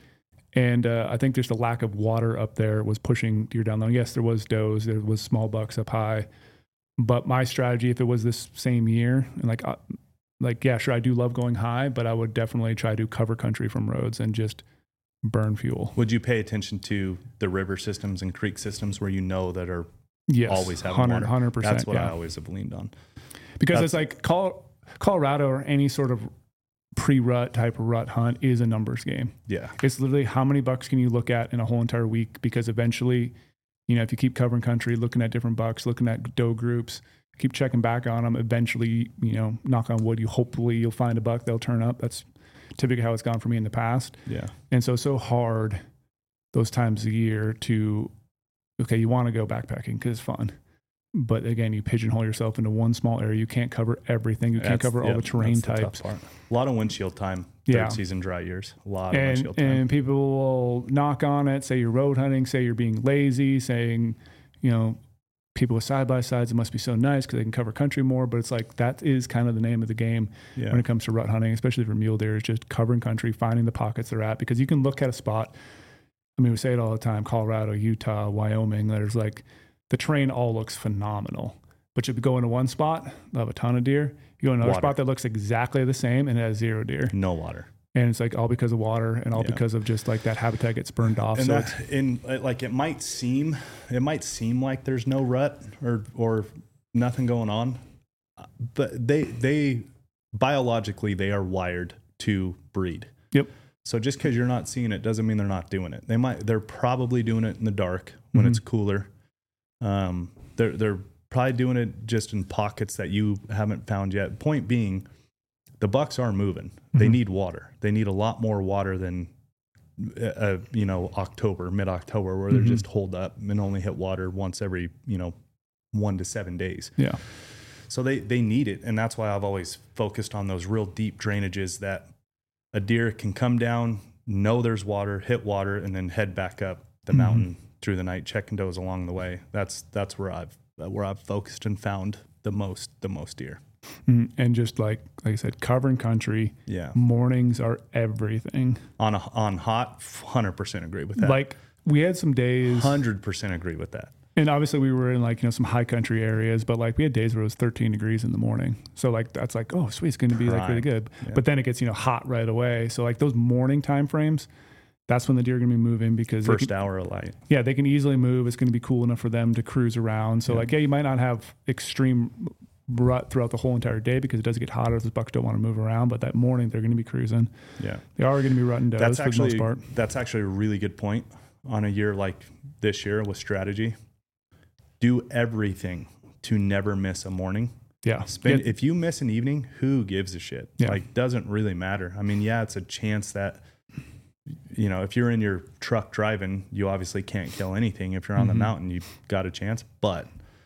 And uh, I think just the lack of water up there was pushing deer down low. Yes, there was does, there was small bucks up high. But my strategy, if it was this same year, and like, uh, like yeah, sure, I do love going high, but I would definitely try to cover country from roads and just burn fuel. Would you pay attention to the river systems and creek systems where you know that are Yes, always having one water? hundred percent. That's what yeah. I always have leaned on. Because That's- it's like Col- Colorado or any sort of pre-rut type of rut hunt is a numbers game. Yeah. It's literally how many bucks can you look at in a whole entire week? Because eventually, you know, if you keep covering country, looking at different bucks, looking at doe groups, keep checking back on them, eventually, you know, knock on wood, you hopefully you'll find a buck, they'll turn up. That's typically how it's gone for me in the past. Yeah. And so, so hard those times a year to, okay, you want to go backpacking because it's fun. But again, you pigeonhole yourself into one small area. You can't cover everything. You can't That's- cover all yeah, the terrain that's the tough types. part. A lot of windshield time third Yeah. season dry years. A lot of And, windshield time. and people will knock on it, say you're road hunting, say you're being lazy, saying, you know, people with side-by-sides, it must be so nice because they can cover country more. But it's like that is kind of the name of the game Yeah. when it comes to rut hunting, especially for mule deer, is just covering country, finding the pockets they're at. Because you can look at a spot. I mean, we say it all the time, Colorado, Utah, Wyoming, there's like the terrain all looks phenomenal. But you go into one spot, they'll have a ton of deer. You go to another Water. spot that looks exactly the same and it has zero deer. No water. And it's like all because of water and all Yeah. because of just like that habitat gets burned off. And so that, it's, in like it might seem, it might seem like there's no rut or or nothing going on, but they they biologically they are wired to breed. yep. So just because you're not seeing it doesn't mean they're not doing it. They might, they're probably doing it in the dark when Mhm. it's cooler. Um, they're they're probably doing it just in pockets that you haven't found yet. Point being, the bucks are moving. They Mhm. need water. They need a lot more water than, uh, you know, October, mid October, where they're Mhm. just holed up and only hit water once every, you know, one to seven days. Yeah. So they, they need it. And that's why I've always focused on those real deep drainages that a deer can come down, know there's water, hit water, and then head back up the Mhm. mountain through the night, checking does along the way. That's, that's where I've, where I've focused and found the most, the most deer. Mhm. And just like, like I said, covering country, Yeah. mornings are everything. On a, on hot, one hundred percent agree with that. Like we had some days, one hundred percent agree with that. and obviously we were in like, you know, some high country areas, but like we had days where it was thirteen degrees in the morning. So like, that's like, oh, sweet. It's going to be like really Prime. good. Yeah. But then it gets, you know, hot right away. So like those morning time frames, that's when the deer are going to be moving because they First can, hour of light. yeah, they can easily move. It's going to be cool enough for them to cruise around. So Yeah. like, yeah, you might not have extreme rut throughout the whole entire day because it does get hotter. The bucks don't want to move around, but that morning they're going to be cruising. Yeah. They are going to be rutting does That's for the actually, most part. that's actually a really good point on a year like this year with strategy. Do everything to never miss a morning. Yeah. Spend, Yeah. if you miss an evening, who gives a shit? Yeah. Like, doesn't really matter. I mean, yeah, it's a chance that, you know, if you're in your truck driving, you obviously can't kill anything. If you're on the Mhm. mountain, you've got a chance. But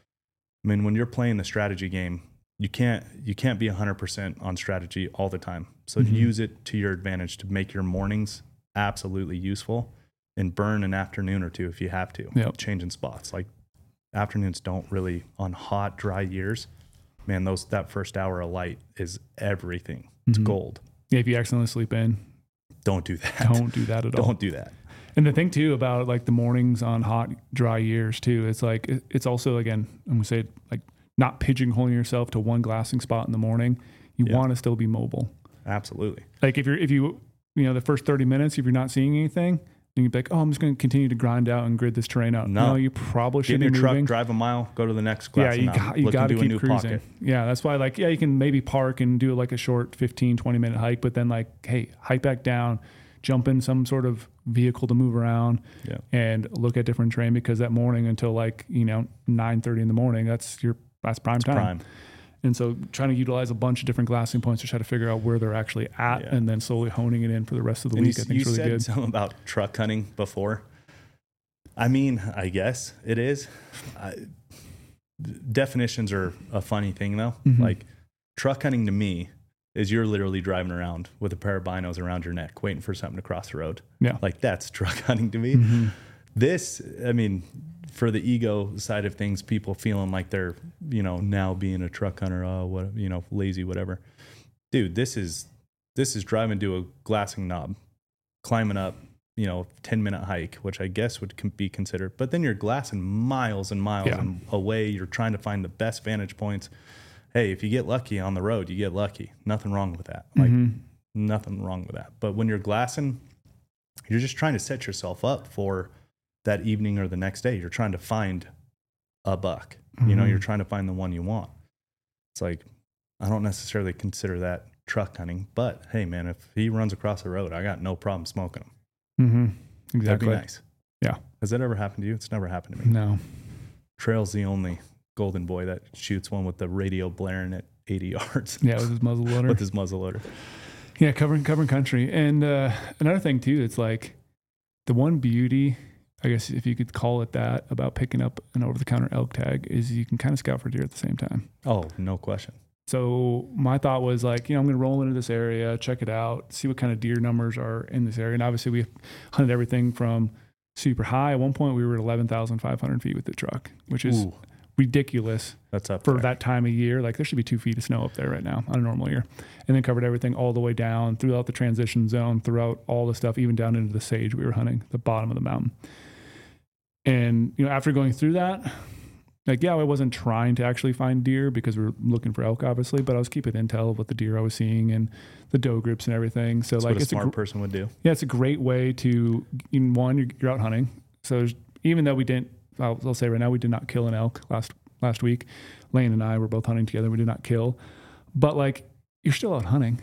I mean, when you're playing the strategy game, you can't you can't be one hundred percent on strategy all the time. So Mhm. use it to your advantage to make your mornings absolutely useful, and burn an afternoon or two if you have to. Yep. Changing spots. Like afternoons don't really, on hot, dry years, man, those that first hour of light is everything. It's Mhm. gold. Yeah, if you accidentally sleep in, Don't do that. don't do that at all. Don't do that. And the thing too about like the mornings on hot, dry years too, it's like it- it's also again, I'm gonna say like not pigeonholing yourself to one glassing spot in the morning. You Yeah. want to still be mobile. Absolutely. Like if you're if you you know the first thirty minutes, if you're not seeing anything, then you'd be like, oh, I'm just going to continue to grind out and grid this terrain out. No. you probably Get should in be your moving. truck, drive a mile, go to the next Yeah, glass. you got, you got to keep cruising. Yeah, that's why like, yeah, you can maybe park and do like a short fifteen, twenty minute hike, but then like, hey, hike back down, jump in some sort of vehicle to move around Yeah. and look at different terrain because that morning until like, you know, nine thirty in the morning, that's your, that's prime time. Prime. And so trying to utilize a bunch of different glassing points to try to figure out where they're actually at Yeah. and then slowly honing it in for the rest of the And week. you, I think you is really said good. something about truck hunting before. I mean, I guess it is. I, definitions are a funny thing though. Mhm. Like truck hunting to me is you're literally driving around with a pair of binos around your neck, waiting for something to cross the road. Yeah. Like that's truck hunting to me. Mhm. This, I mean, for the ego side of things, people feeling like they're, you know, now being a truck hunter, oh, what, you know, lazy, whatever. Dude, this is, this is driving to a glassing knob, climbing up, you know, ten minute hike, which I guess would com- be considered, but then you're glassing miles and miles Yeah. and away. You're trying to find the best vantage points. Hey, if you get lucky on the road, you get lucky. Nothing wrong with that. Like Mhm. nothing wrong with that. But when you're glassing, you're just trying to set yourself up for that evening or the next day. You're trying to find a buck. You know, Mhm. you're trying to find the one you want. It's like, I don't necessarily consider that truck hunting, but hey, man, if he runs across the road, I got no problem smoking him. Mm-hmm. That'd Exactly. be nice. Yeah. Has that ever happened to you? It's never happened to me. No. Trail's the only golden boy that shoots one with the radio blaring at eighty yards. Yeah, with his muzzle loader. With his muzzle loader. Yeah, covering covering country. And uh, another thing too, it's like the one beauty, I guess if you could call it that, about picking up an over the counter elk tag is you can kind of scout for deer at the same time. Oh, no question. So my thought was like, you know, I'm going to roll into this area, check it out, see what kind of deer numbers are in this area. And obviously we hunted everything from super high. At one point we were at eleven thousand five hundred feet with the truck, which is Ooh, ridiculous that's up for there. that time of year. Like there should be two feet of snow up there right now on a normal year. And then covered everything all the way down throughout the transition zone, throughout all the stuff, even down into the sage we were hunting, the bottom of the mountain. And, you know, after going through that, like, yeah, I wasn't trying to actually find deer because we were looking for elk, obviously, but I was keeping intel of what the deer I was seeing and the doe groups and everything. So That's like, what a it's smart a gr- person would do. yeah, it's a great way to, in one, you're, you're out hunting. So there's, even though we didn't, I'll, I'll say right now, we did not kill an elk last last week. Lane and I were both hunting together. We did not kill, but like, you're still out hunting.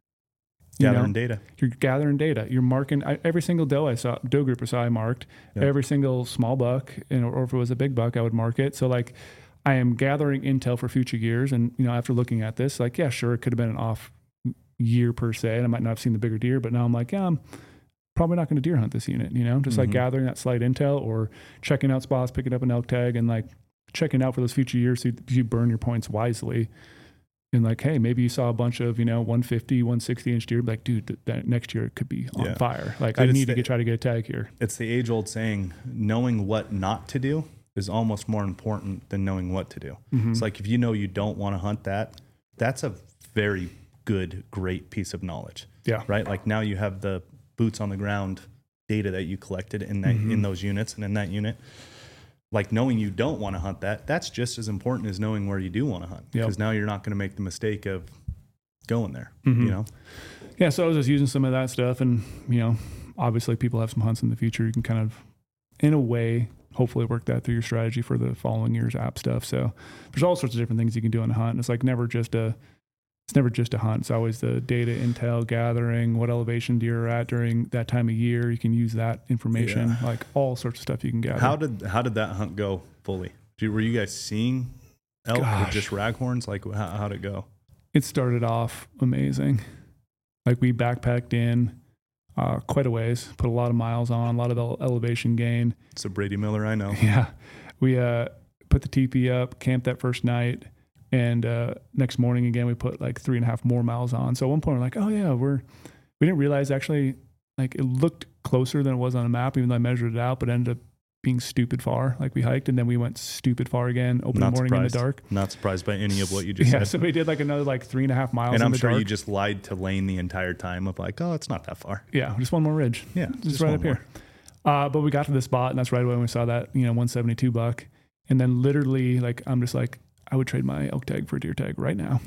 You Gathering know? data. You're gathering data. You're marking I, every single doe I saw, doe group I saw, I marked. Yep. Every single small buck, and, or if it was a big buck, I would mark it. So like, I am gathering intel for future years. And, you know, after looking at this, like, yeah, sure, it could have been an off year per se, and I might not have seen the bigger deer, but now I'm like, yeah, I'm probably not going to deer hunt this unit, you know, just Mm-hmm. like gathering that slight intel or checking out spots, picking up an elk tag, and like checking out for those future years so you burn your points wisely. And like, hey, maybe you saw a bunch of, you know, one fifty, one sixty inch deer. Like, dude, th- that next year it could be on Yeah. fire. Like, Dude, I it's need to the- get, try to get a tag here. It's the age old saying, knowing what not to do is almost more important than knowing what to do. Mm-hmm. It's like, if you know you don't want to hunt that, that's a very good, great piece of knowledge, Yeah. right? Like now you have the boots on the ground data that you collected in that, Mhm. in those units and in that unit. Like knowing you don't want to hunt that, that's just as important as knowing where you do want to hunt. Yep. Because now you're not going to make the mistake of going there, Mhm. you know? Yeah. So I was just using some of that stuff, and, you know, obviously people have some hunts in the future. You can kind of, in a way, hopefully work that through your strategy for the following year's app stuff. So there's all sorts of different things you can do on a hunt. And it's like never just a, it's never just a hunt. It's always the data intel gathering, what elevation deer are at during that time of year. You can use that information, Yeah. like all sorts of stuff you can gather. How did how did that hunt go fully? Did, were you guys seeing elk or Gosh. just raghorns? Like how how'd it go? It started off amazing. Like we backpacked in uh, quite a ways, put a lot of miles on, a lot of ele- elevation gain. It's a Brady Miller I know. Yeah. We uh, put the teepee up, camped that first night. And uh, next morning again, we put like three and a half more miles on. So at one point we're like, oh yeah, we're, we didn't realize actually, like it looked closer than it was on a map, even though I measured it out, but it ended up being stupid far. Like we hiked and then we went stupid far again, open Not morning surprised. in the dark. Not surprised by any of what you just Yeah. said. So we did like another like three and a half miles And in I'm the sure dark. you just lied to Lane the entire time of like, oh, it's not that far. Yeah. Just one more ridge. Yeah, Just, just right one up here. Uh, but we got to this spot and that's right away when we saw that, you know, one seventy-two buck. And then literally like, I'm just like, I would trade my elk tag for a deer tag right now.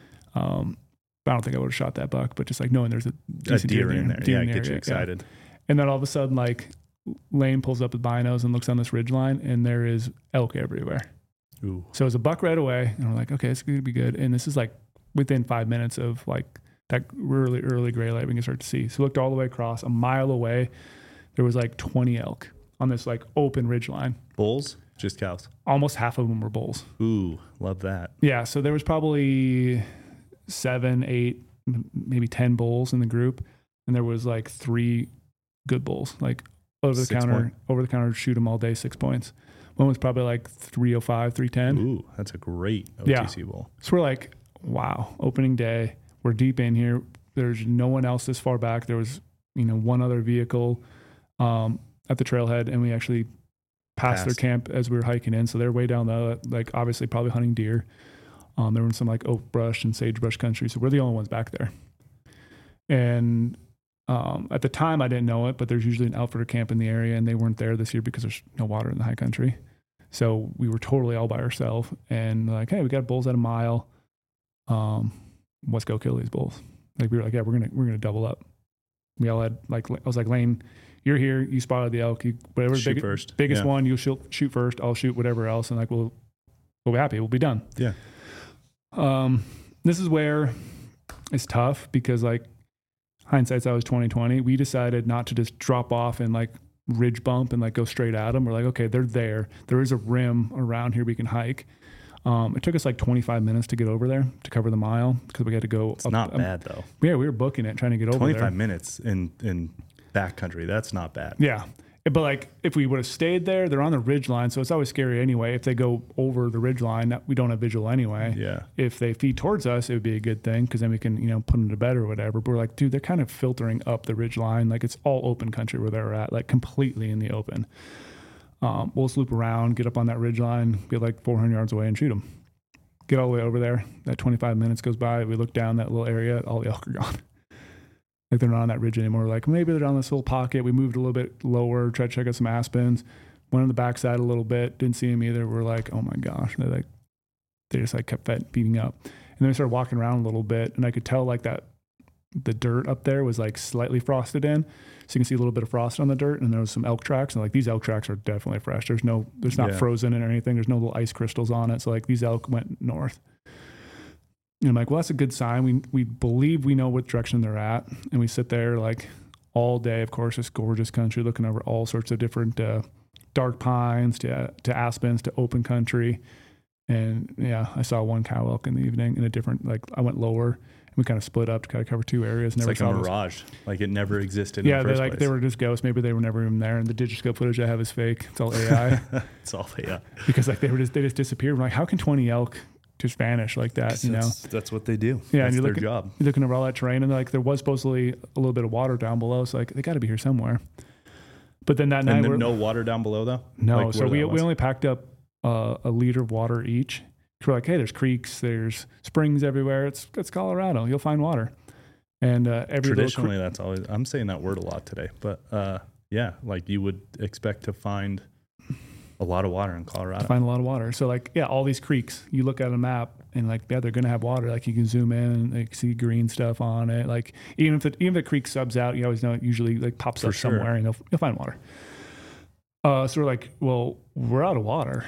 Um, but I don't think I would have shot that buck, but just like knowing there's a, A decent deer in there. deer Yeah, in the get you area, yeah. excited. And then all of a sudden, like Lane pulls up with binos and looks on this ridge line and there is elk everywhere. Ooh. So it was a buck right away. And we're like, okay, it's going to be good. And this is like within five minutes of like that really early gray light we can start to see. So we looked all the way across a mile away. There was like twenty elk on this like open ridge line. Bulls? Just cows. Almost half of them were bulls. Ooh, love that. Yeah. So there was probably seven, eight, m- maybe ten bulls in the group. And there was like three good bulls, like over the Six counter, point. over the counter, shoot them all day, six points. One was probably like three oh five, three ten. Ooh, that's a great O Yeah. T C bull. So we're like, wow, opening day. We're deep in here. There's no one else this far back. There was, you know, one other vehicle um, at the trailhead, and we actually passed, their Passed. camp as we were hiking in. So they're way down the, like, obviously probably hunting deer. Um, they were in some like oak brush and sagebrush country. So we're the only ones back there. And um, at the time, I didn't know it, but there's usually an outfitter camp in the area, and they weren't there this year because there's no water in the high country. So we were totally all by ourselves, and like, hey, we got bulls at a mile. Um, let's go kill these bulls. Like we were like, yeah, we're gonna we're gonna double up. We all had like, I was like, Lane, you're here. You spotted the elk. You, whatever the Shoot big, first. biggest Yeah. one, you'll shoot, shoot first. I'll shoot whatever else, and like we'll we'll be happy. We'll be done. Yeah. Um, this is where it's tough because like hindsight's always twenty twenty. We decided not to just drop off and like ridge bump and like go straight at them. We're like, okay, they're there. There is a rim around here we can hike. Um, it took us like twenty-five minutes to get over there to cover the mile because we had to go. It's up, not um, bad though. Yeah, we were booking it, trying to get over twenty-five there. minutes in in backcountry. That's not bad. Yeah, But like if we would have stayed there, they're on the ridge line, so it's always scary anyway. If they go over the ridge line, that we don't have visual anyway. Yeah. If they feed towards us, it would be a good thing because then we can, you know, put them to bed or whatever. But we're like, dude, they're kind of filtering up the ridge line. Like it's all open country where they're at, like completely in the open. Um, we'll just loop around, get up on that ridge line, get like four hundred yards away and shoot them. Get all the way over there. That twenty-five minutes goes by. We look down that little area. All the elk are gone. Like they're not on that ridge anymore. We're like maybe they're on this little pocket. We moved a little bit lower, tried to check out some aspens. Went on the backside a little bit. Didn't see them either. We're like, oh my gosh. They're like, they just like kept feeding up. And then we started walking around a little bit, and I could tell like that the dirt up there was like slightly frosted in. So you can see a little bit of frost on the dirt, and there was some elk tracks. And like these elk tracks are definitely fresh. There's no, there's not Yeah. frozen in or anything. There's no little ice crystals on it. So like these elk went north. And I'm like, well, that's a good sign. We we believe we know what direction they're at. And we sit there like all day, of course, this gorgeous country, looking over all sorts of different uh, dark pines to to aspens to open country. And yeah, I saw one cow elk in the evening in a different, like I went lower and we kind of split up to kind of cover two areas. It's Never like saw a those. mirage. Like it never existed Yeah, in the they're first like place. they were just ghosts. Maybe they were never even there. And the digiscope footage I have is fake. It's all A I It's all, yeah. because like they were just they just disappeared. I'm like, how can twenty elk just vanish like that? You know. That's, that's what they do. Yeah, That's and you their look at- job. You're looking over all that terrain, and like there was supposedly a little bit of water down below, so like they got to be here somewhere. But then that night, And then we're, no water down below though? no, Like so where we that we was? only packed up uh, a liter of water each. We're like, hey, there's creeks, there's springs everywhere. It's it's Colorado. You'll find water. And uh, every little Traditionally, that's always, I'm saying that word a lot today, but uh, yeah, like you would expect to find a lot of water in Colorado. find a lot of water. So like, yeah, all these creeks, you look at a map and like, yeah, they're going to have water. Like you can zoom in and like see green stuff on it. Like even if the, even if the creek subs out, you always know it usually like pops For up sure. somewhere and you'll, you'll find water. Uh, so we're like, well, we're out of water.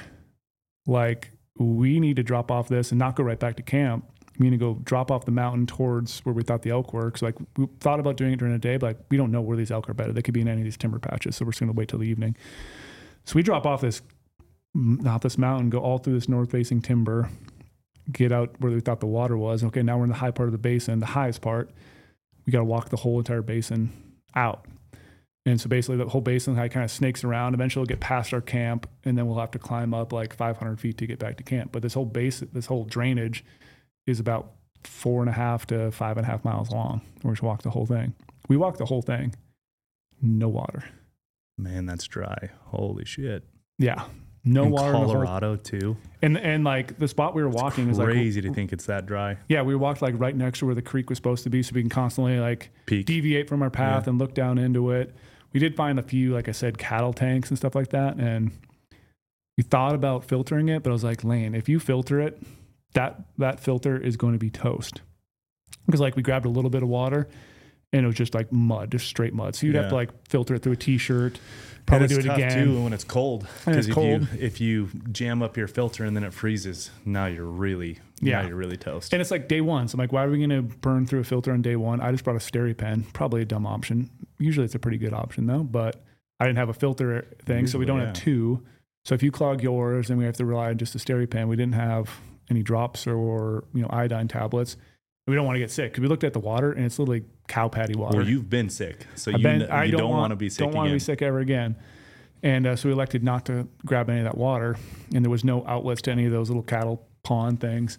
Like we need to drop off this and not go right back to camp. We need to go drop off the mountain towards where we thought the elk were. So like we thought about doing it during the day, but like, we don't know where these elk are bedded. They could be in any of these timber patches. So we're just going to wait till the evening. So we drop off this, not this mountain, go all through this north facing timber, get out where we thought the water was. Okay, now we're in the high part of the basin, the highest part. We got to walk the whole entire basin out. And so basically the whole basin kind of snakes around. Eventually we'll get past our camp, and then we'll have to climb up like five hundred feet to get back to camp. But this whole base, this whole drainage is about four and a half to five and a half miles long. We're just walk the whole thing. We walked the whole thing. No water. Man, that's dry. Holy shit. Yeah. No in water. in the whole- Colorado too. And and like the spot we were walking is like Crazy to think it's that dry. yeah, we walked like right next to where the creek was supposed to be, so we can constantly like Peak. deviate from our path Yeah. and look down into it. We did find a few, like I said, cattle tanks and stuff like that, and we thought about filtering it, but I was like, Lane, if you filter it, that that filter is going to be toast. Because like we grabbed a little bit of water, and it was just like mud, just straight mud. So you'd have Yeah. to like filter it through a t-shirt, probably and do it's it tough again. too when it's cold. And it's Because if cold. you if you jam up your filter and then it freezes, now you're really Yeah. now you're really toast. And it's like day one. So I'm like, why are we going to burn through a filter on day one? I just brought a SteriPen. Probably a dumb option. Usually it's a pretty good option though, but I didn't have a filter thing. so we Usually, don't yeah. have two. So if you clog yours, then we have to rely on just a SteriPen. We didn't have any drops or, you know, iodine tablets. We don't want to get sick because we looked at the water and it's literally cow patty water. Well, you've been sick, so I've you, been- kn- I you don't don't, want- want to be sick Don't want to again. be sick ever again. And uh, so we elected not to grab any of that water. And there was no outlets to any of those little cattle pond things.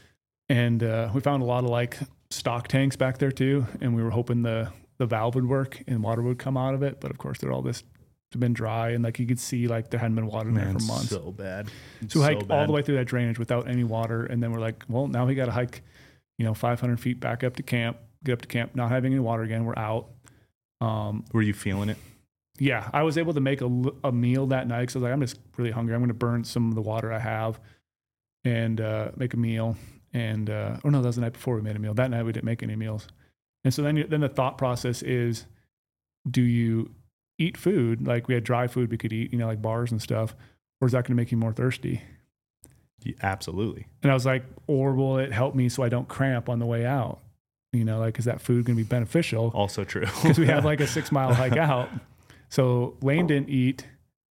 And uh, we found a lot of like stock tanks back there too. And we were hoping the, the valve would work and water would come out of it. But of course, they're all this been dry. And like you could see like there hadn't been water in Man, there for months. so bad. So we hiked all bad. the way through that drainage without any water. And then we're like, well, now we got to hike, you know, five hundred feet back up to camp, get up to camp, not having any water again. We're out. Um, Were you feeling it? yeah, I was able to make a, l- a meal that night. So I was like, I'm just really hungry. I'm going to burn some of the water I have and uh, make a meal. And, uh, oh no, that was the night before we made a meal. That night we didn't make any meals. And so then, you, then the thought process is, do you eat food? Like we had dry food we could eat, you know, like bars and stuff, or is that going to make you more thirsty? Yeah, absolutely. And I was like, or will it help me so I don't cramp on the way out? You know, like, is that food going to be beneficial? Also true. Because we have like a six mile hike out. So Lane didn't eat.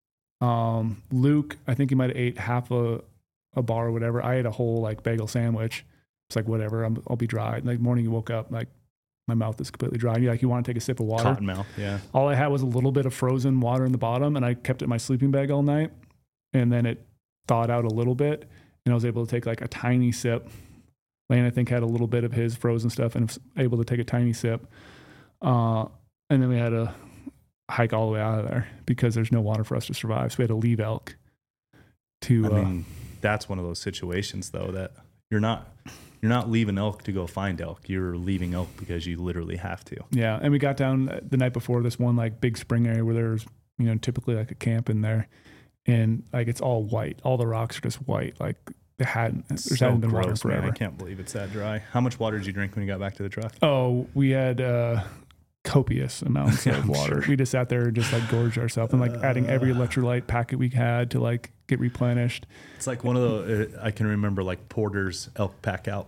Um, Luke, I think he might have ate half a, a bar or whatever. I ate a whole like bagel sandwich. It's like, whatever, I'm, I'll be dry. Like morning you woke up, like my mouth is completely dry. You like you want to take a sip of water. Cottonmouth, yeah. All I had was a little bit of frozen water in the bottom, and I kept it in my sleeping bag all night. And then it thawed out a little bit, and I was able to take like a tiny sip. Lane, I think, had a little bit of his frozen stuff and was able to take a tiny sip. Uh, and then we had to hike all the way out of there because there's no water for us to survive. So we had to leave elk to. I uh, mean, that's one of those situations though that you're not you're not leaving elk to go find elk. You're leaving elk because you literally have to. Yeah, and we got down the night before this one like big spring area where there's you know typically like a camp in there, and like it's all white. All the rocks are just white. Like it hadn't there So hadn't been water gross, man. forever. I can't believe it's that dry. How much water did you drink when you got back to the truck? Oh, we had uh, copious amounts Yeah, of I'm water. sure. We just sat there and just like gorged ourselves and like adding every electrolyte packet we had to like get replenished. It's like one of the uh, I can remember like Porter's elk pack out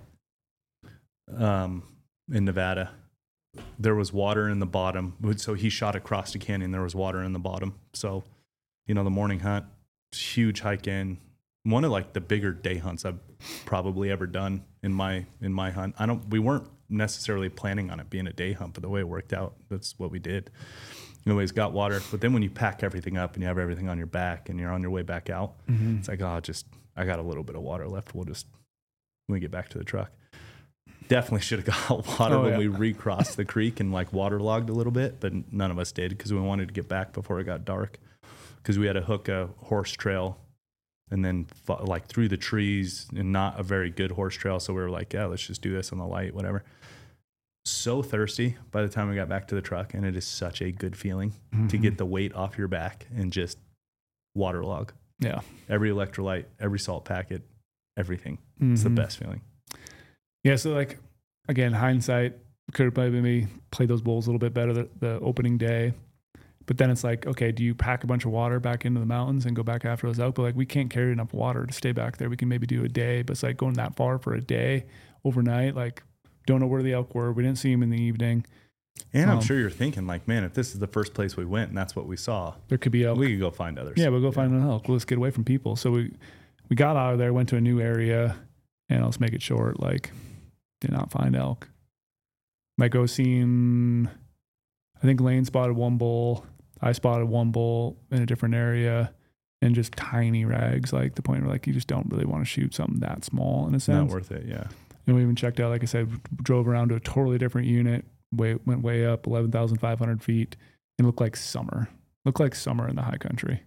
um, in Nevada. There was water in the bottom, so he shot across the canyon. There was water in the bottom. So, you know, the morning hunt, huge hike in. One of like the bigger day hunts I've probably ever done in my in my hunt. I don't. We weren't necessarily planning on it being a day hunt, but the way it worked out, that's what we did. Anyways, got water, but then when you pack everything up and you have everything on your back and you're on your way back out, Mm-hmm. it's like, oh, just I got a little bit of water left. We'll just when we get back to the truck. Definitely should have got water Oh, when yeah. we recrossed the creek and like waterlogged a little bit, but none of us did because we wanted to get back before it got dark. Because we had to hook a horse trail and then fo- like through the trees and not a very good horse trail. So we were like, yeah, let's just do this on the light, whatever. So thirsty by the time we got back to the truck, and it is such a good feeling Mm-hmm. to get the weight off your back and just waterlog Yeah. every electrolyte, every salt packet, everything. It's the Mhm. best feeling. Yeah. So like again, hindsight could have probably me played those bowls a little bit better the, the opening day. But then it's like, okay, do you pack a bunch of water back into the mountains and go back after those elk? But like, we can't carry enough water to stay back there. We can maybe do a day, but it's like going that far for a day overnight. Like, don't know where the elk were. We didn't see them in the evening. And I'm Um, sure you're thinking like, man, if this is the first place we went and that's what we saw, There could be elk. we could go find others. Yeah, we'll go find an elk. Let's get away from people. So we we got out of there, went to a new area, and let's make it short. Like, did not find elk. Like I was seeing, I think Lane spotted one bull. I spotted one bull in a different area, and just tiny rags. Like the point where like you just don't really want to shoot something that small in a It's not sense. worth it. Yeah. And we even checked out, like I said, drove around to a totally different unit. Way went way up, eleven thousand five hundred feet, and looked like summer. Looked like summer in the high country.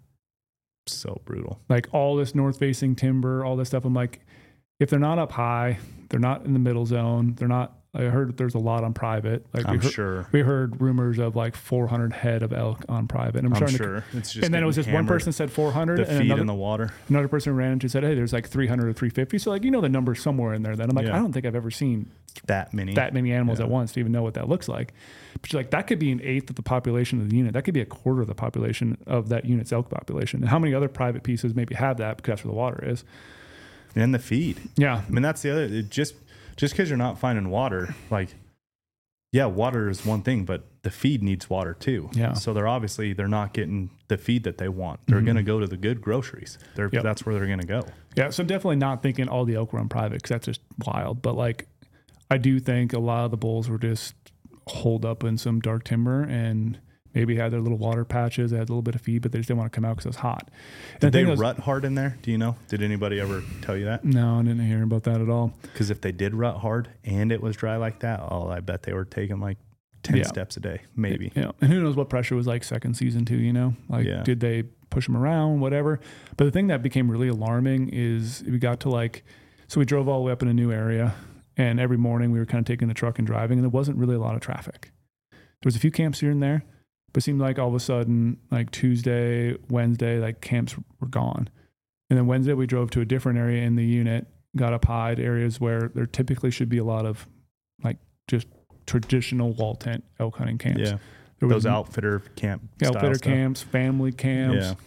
So brutal. Like all this north facing timber, all this stuff. I'm like, if they're not up high, they're not in the middle zone. They're not. I heard that there's a lot on private. Like we I'm heard, sure. we heard rumors of like four hundred head of elk on private. And I'm, I'm starting sure. to. It's just And then it was just getting one hammered. person said four hundred, The and feed another, in the water. another person ran into and said, "Hey, there's like three hundred or three fifty." So like you know the number's somewhere in there. Then I'm like, Yeah. I don't think I've ever seen That many. that many animals Yeah. at once to even know what that looks like. But you're like, that could be an eighth of the population of the unit. That could be a quarter of the population of that unit's elk population. And how many other private pieces maybe have that because that's where the water is? And the feed. Yeah. I mean, that's the other. It just just because you're not finding water, like, yeah, water is one thing, but the feed needs water too. Yeah. So they're obviously they're not getting the feed that they want. They're Mhm. going to go to the good groceries. They're Yep. that's where they're going to go. Yeah. So I'm definitely not thinking all the elk were on private because that's just wild. But like, I do think a lot of the bulls were just holed up in some dark timber and maybe had their little water patches. They had a little bit of feed, but they just didn't want to come out because it was hot. And Did the they thing was- rut hard in there? Do you know? Did anybody ever tell you that? No, I didn't hear about that at all. Because if they did rut hard and it was dry like that, oh, I bet they were taking like ten Yeah. steps a day, maybe. Yeah. And who knows what pressure was like second season too, you know? Like, Yeah. did they push them around, whatever? But the thing that became really alarming is we got to like, so we drove all the way up in a new area, and every morning we were kind of taking the truck and driving, and there wasn't really a lot of traffic. There was a few camps here and there, but it seemed like all of a sudden, like Tuesday, Wednesday, like camps were gone. And then Wednesday we drove to a different area in the unit, got up high to areas where there typically should be a lot of like just traditional wall tent elk hunting camps. Yeah. There was Those outfitter camp outfitter style stuff. camps, family camps. Yeah.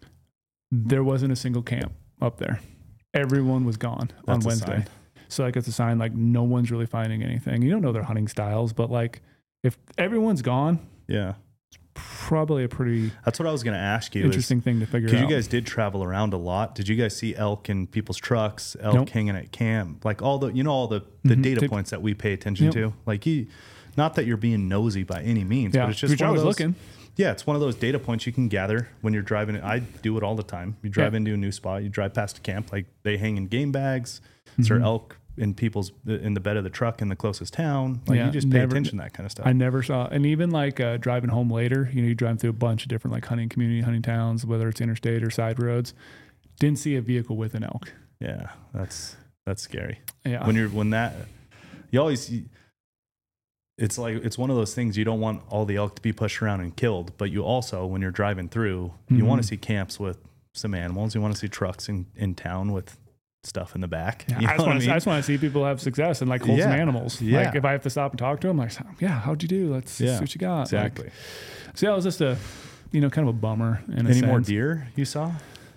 There wasn't a single camp up there. Everyone was gone That's a on Wednesday. sign. So like it's a sign like no one's really finding anything. You don't know their hunting styles, but like if everyone's gone, Yeah. probably a pretty That's what I was going to ask you. interesting thing to figure out. Because you guys did travel around a lot. Did you guys see elk in people's trucks, elk Nope. hanging at camp? Like all the, you know, all the, the Mhm. data They- points that we pay attention Yep. to. Like you, Not that you're being nosy by any means, Yeah, but it's just you're one of always those, looking. Yeah, it's one of those data points you can gather when you're driving. I do it all the time. You drive Yeah. into a new spot, you drive past a camp, like they hang in game bags. Is there Mhm. elk in people's in the bed of the truck in the closest town? Like Yeah, you just pay never- attention to that kind of stuff. I never saw, and even like uh, driving home later, you know, you drive through a bunch of different like hunting community, hunting towns, whether it's interstate or side roads. Didn't see a vehicle with an elk. Yeah, that's that's scary. Yeah. When you're when that you always you, it's like it's one of those things you don't want all the elk to be pushed around and killed, but you also when you're driving through, you Mhm. want to see camps with some animals. You want to see trucks in, in town with stuff in the back. Yeah, You I, know just what want I to, mean? I just want to see people have success and like hold some Yeah. animals. Yeah. Like if I have to stop and talk to them, like, yeah, how'd you do? Let's Yeah. see what you got. Exactly. Like, so yeah, it was just a, you know, kind of a bummer. In a Any more sense. deer you saw?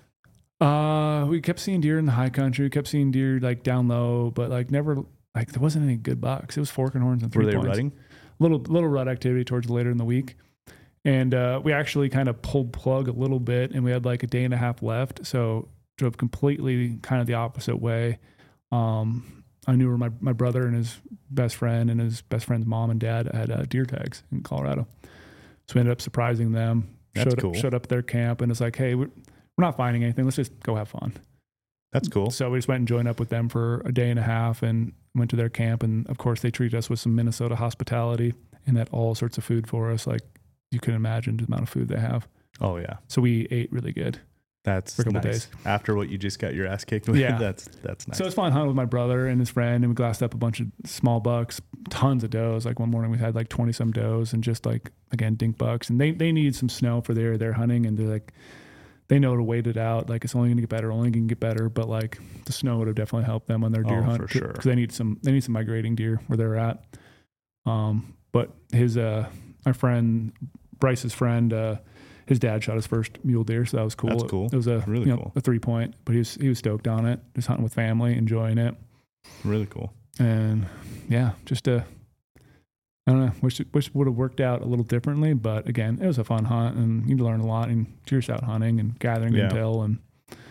Uh, we kept seeing deer in the high country. We kept seeing deer like down low, but like never, like there wasn't any good bucks. It was fork and horns and three Were they points. rutting? Little little rut activity towards later in the week, and uh, we actually kind of pulled plug a little bit, and we had like a day and a half left, so drove completely kind of the opposite way. Um, I knew where my my brother and his best friend and his best friend's mom and dad had uh, deer tags in Colorado, so we ended up surprising them. That's showed cool. up, showed up at their camp, and it's like, hey, we're, we're not finding anything. Let's just go have fun. That's cool. So we just went and joined up with them for a day and a half and went to their camp. And of course, they treated us with some Minnesota hospitality and had all sorts of food for us. Like you can imagine the amount of food they have. Oh yeah. So we ate really good. That's For a couple nice. days. After what you just got your ass kicked with, Yeah. that's that's nice. So it's fun hunting with my brother and his friend. And we glassed up a bunch of small bucks, tons of does. Like one morning we had like twenty some does and just like, again, dink bucks. And they, they need some snow for their, their hunting. And they're like, they know to wait it out. Like it's only going to get better, only going to get better. But like the snow would have definitely helped them on their deer Oh, hunt for sure. because they need some they need some migrating deer where they're at. Um, but his uh, my friend Bryce's friend, uh, his dad shot his first mule deer, so that was cool. That's It- cool. It, was a Really you know, cool. a three point, but he was he was stoked on it. Just hunting with family, enjoying it, Really cool. and yeah, just a. I don't know. Wish it, wish it would have worked out a little differently, but again, it was a fun hunt, and you learn a lot in deer out hunting and gathering Yeah. intel, and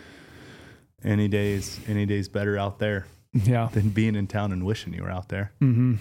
Any days, any days better out there yeah. than being in town and wishing you were out there. Mm-hmm.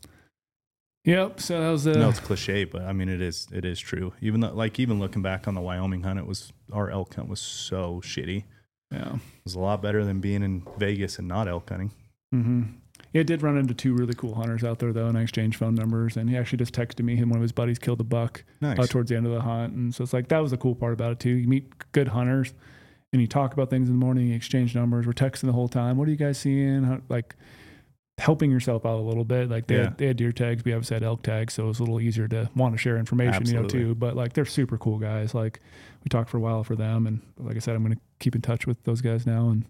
Yep. So that was the. No, it's cliche, but I mean it is it is true. Even though, like even looking back on the Wyoming hunt, it was our elk hunt was so shitty. yeah. It was a lot better than being in Vegas and not elk hunting. Mm-hmm. Yeah, I did run into two really cool hunters out there though, and I exchanged phone numbers. And he actually just texted me. Him, one of his buddies killed a buck Nice. uh, towards the end of the hunt, and so it's like that was the cool part about it too. You meet good hunters, and you talk about things in the morning. You exchange numbers. We're texting the whole time. What are you guys seeing? How, like helping yourself out a little bit. Like they Yeah. had, they had deer tags. We obviously had elk tags, so it was a little easier to want to share information, Absolutely. you know, too. But like they're super cool guys. Like we talked for a while for them, and like I said, I'm going to keep in touch with those guys now. And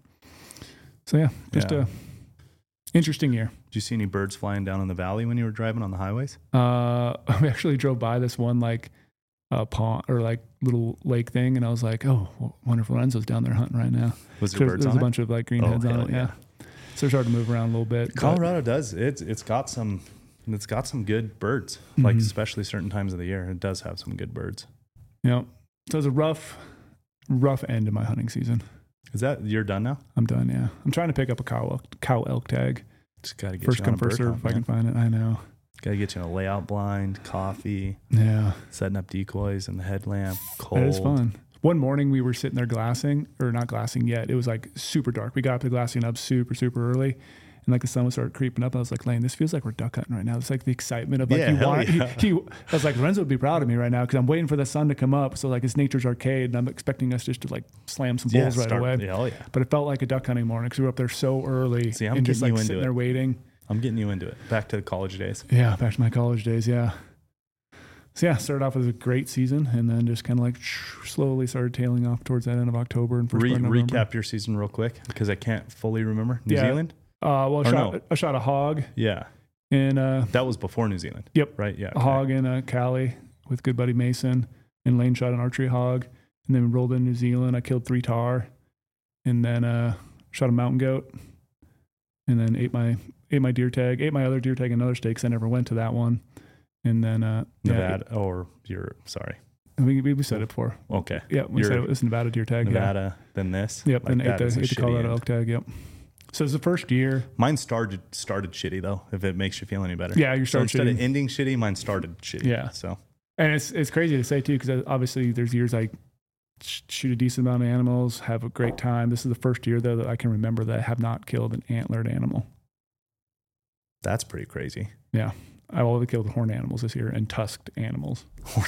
so yeah, just Yeah. a interesting year. Did you see any birds flying down in the valley when you were driving on the highways? Uh, we actually drove by this one like uh, pond or like little lake thing, and I was like, "Oh, well, wonder if Lorenzo's down there hunting right now." Was there There's, birds there's on a it? bunch of like green Oh, heads on hell it. Yeah. yeah. So it's hard to move around a little bit. but- Colorado does. It's it's got some it's got some good birds. Like Mhm. especially certain times of the year, it does have some good birds. Yeah. So it was a rough, rough end to my hunting season. Is that you're done now? I'm done. Yeah. I'm trying to pick up a cow elk, cow elk tag. Just gotta get First you on come, a first bird serve. hunt, If I can man. find it. I know. Gotta get you in a layout blind, coffee, Yeah. setting up decoys and the headlamp. Cold. That is fun. One morning we were sitting there glassing, or not glassing yet. It was like super dark. We got up to glassing up super, super early. And like the sun would start creeping up. I was like, Lane, this feels like we're duck hunting right now. It's like the excitement of like, Yeah, you hell want, yeah. he, he, I was like, Lorenzo would be proud of me right now because I'm waiting for the sun to come up. So like it's nature's arcade and I'm expecting us just to like slam some Yeah, bulls right start- away. Hell yeah. But it felt like a duck hunting morning because we were up there so early See, I'm and just getting like you sitting into there it. waiting. I'm getting you into it. Back to the college days. Yeah, back to my college days. Yeah. So yeah, started off with a great season and then just kind of like slowly started tailing off towards that end of October and first Re- part of November. recap your season real quick because I can't fully remember. New Yeah. Zealand? Uh, well, I Or shot, no. I shot a hog Yeah. in uh, That was before New Zealand. Yep. Right? Yeah. a hog in uh, Cali with good buddy Mason, and Lane shot an archery hog, and then we rolled in New Zealand. I killed three tar, and then uh, shot a mountain goat, and then ate my ate my deer tag, ate my other deer tag in another state 'cause I never went to that one, and then uh, yeah, Nevada or you're sorry. we we, we said it before. Okay. Yeah, we You're- said it was Nevada deer tag. Nevada, then this. Yeah. Yep, Like, and ate that the, is a ate the shitty Colorado end. elk tag. Yep. So it's the first year. Mine started started shitty though. If it makes you feel any better. Yeah, you So started instead shitty. of ending shitty, mine started shitty. Yeah. So And it's it's crazy to say too, because obviously there's years I sh- shoot a decent amount of animals, have a great time. This is the first year though that I can remember that I have not killed an antlered animal. that's pretty crazy. Yeah, I only killed horned animals this year and tusked animals.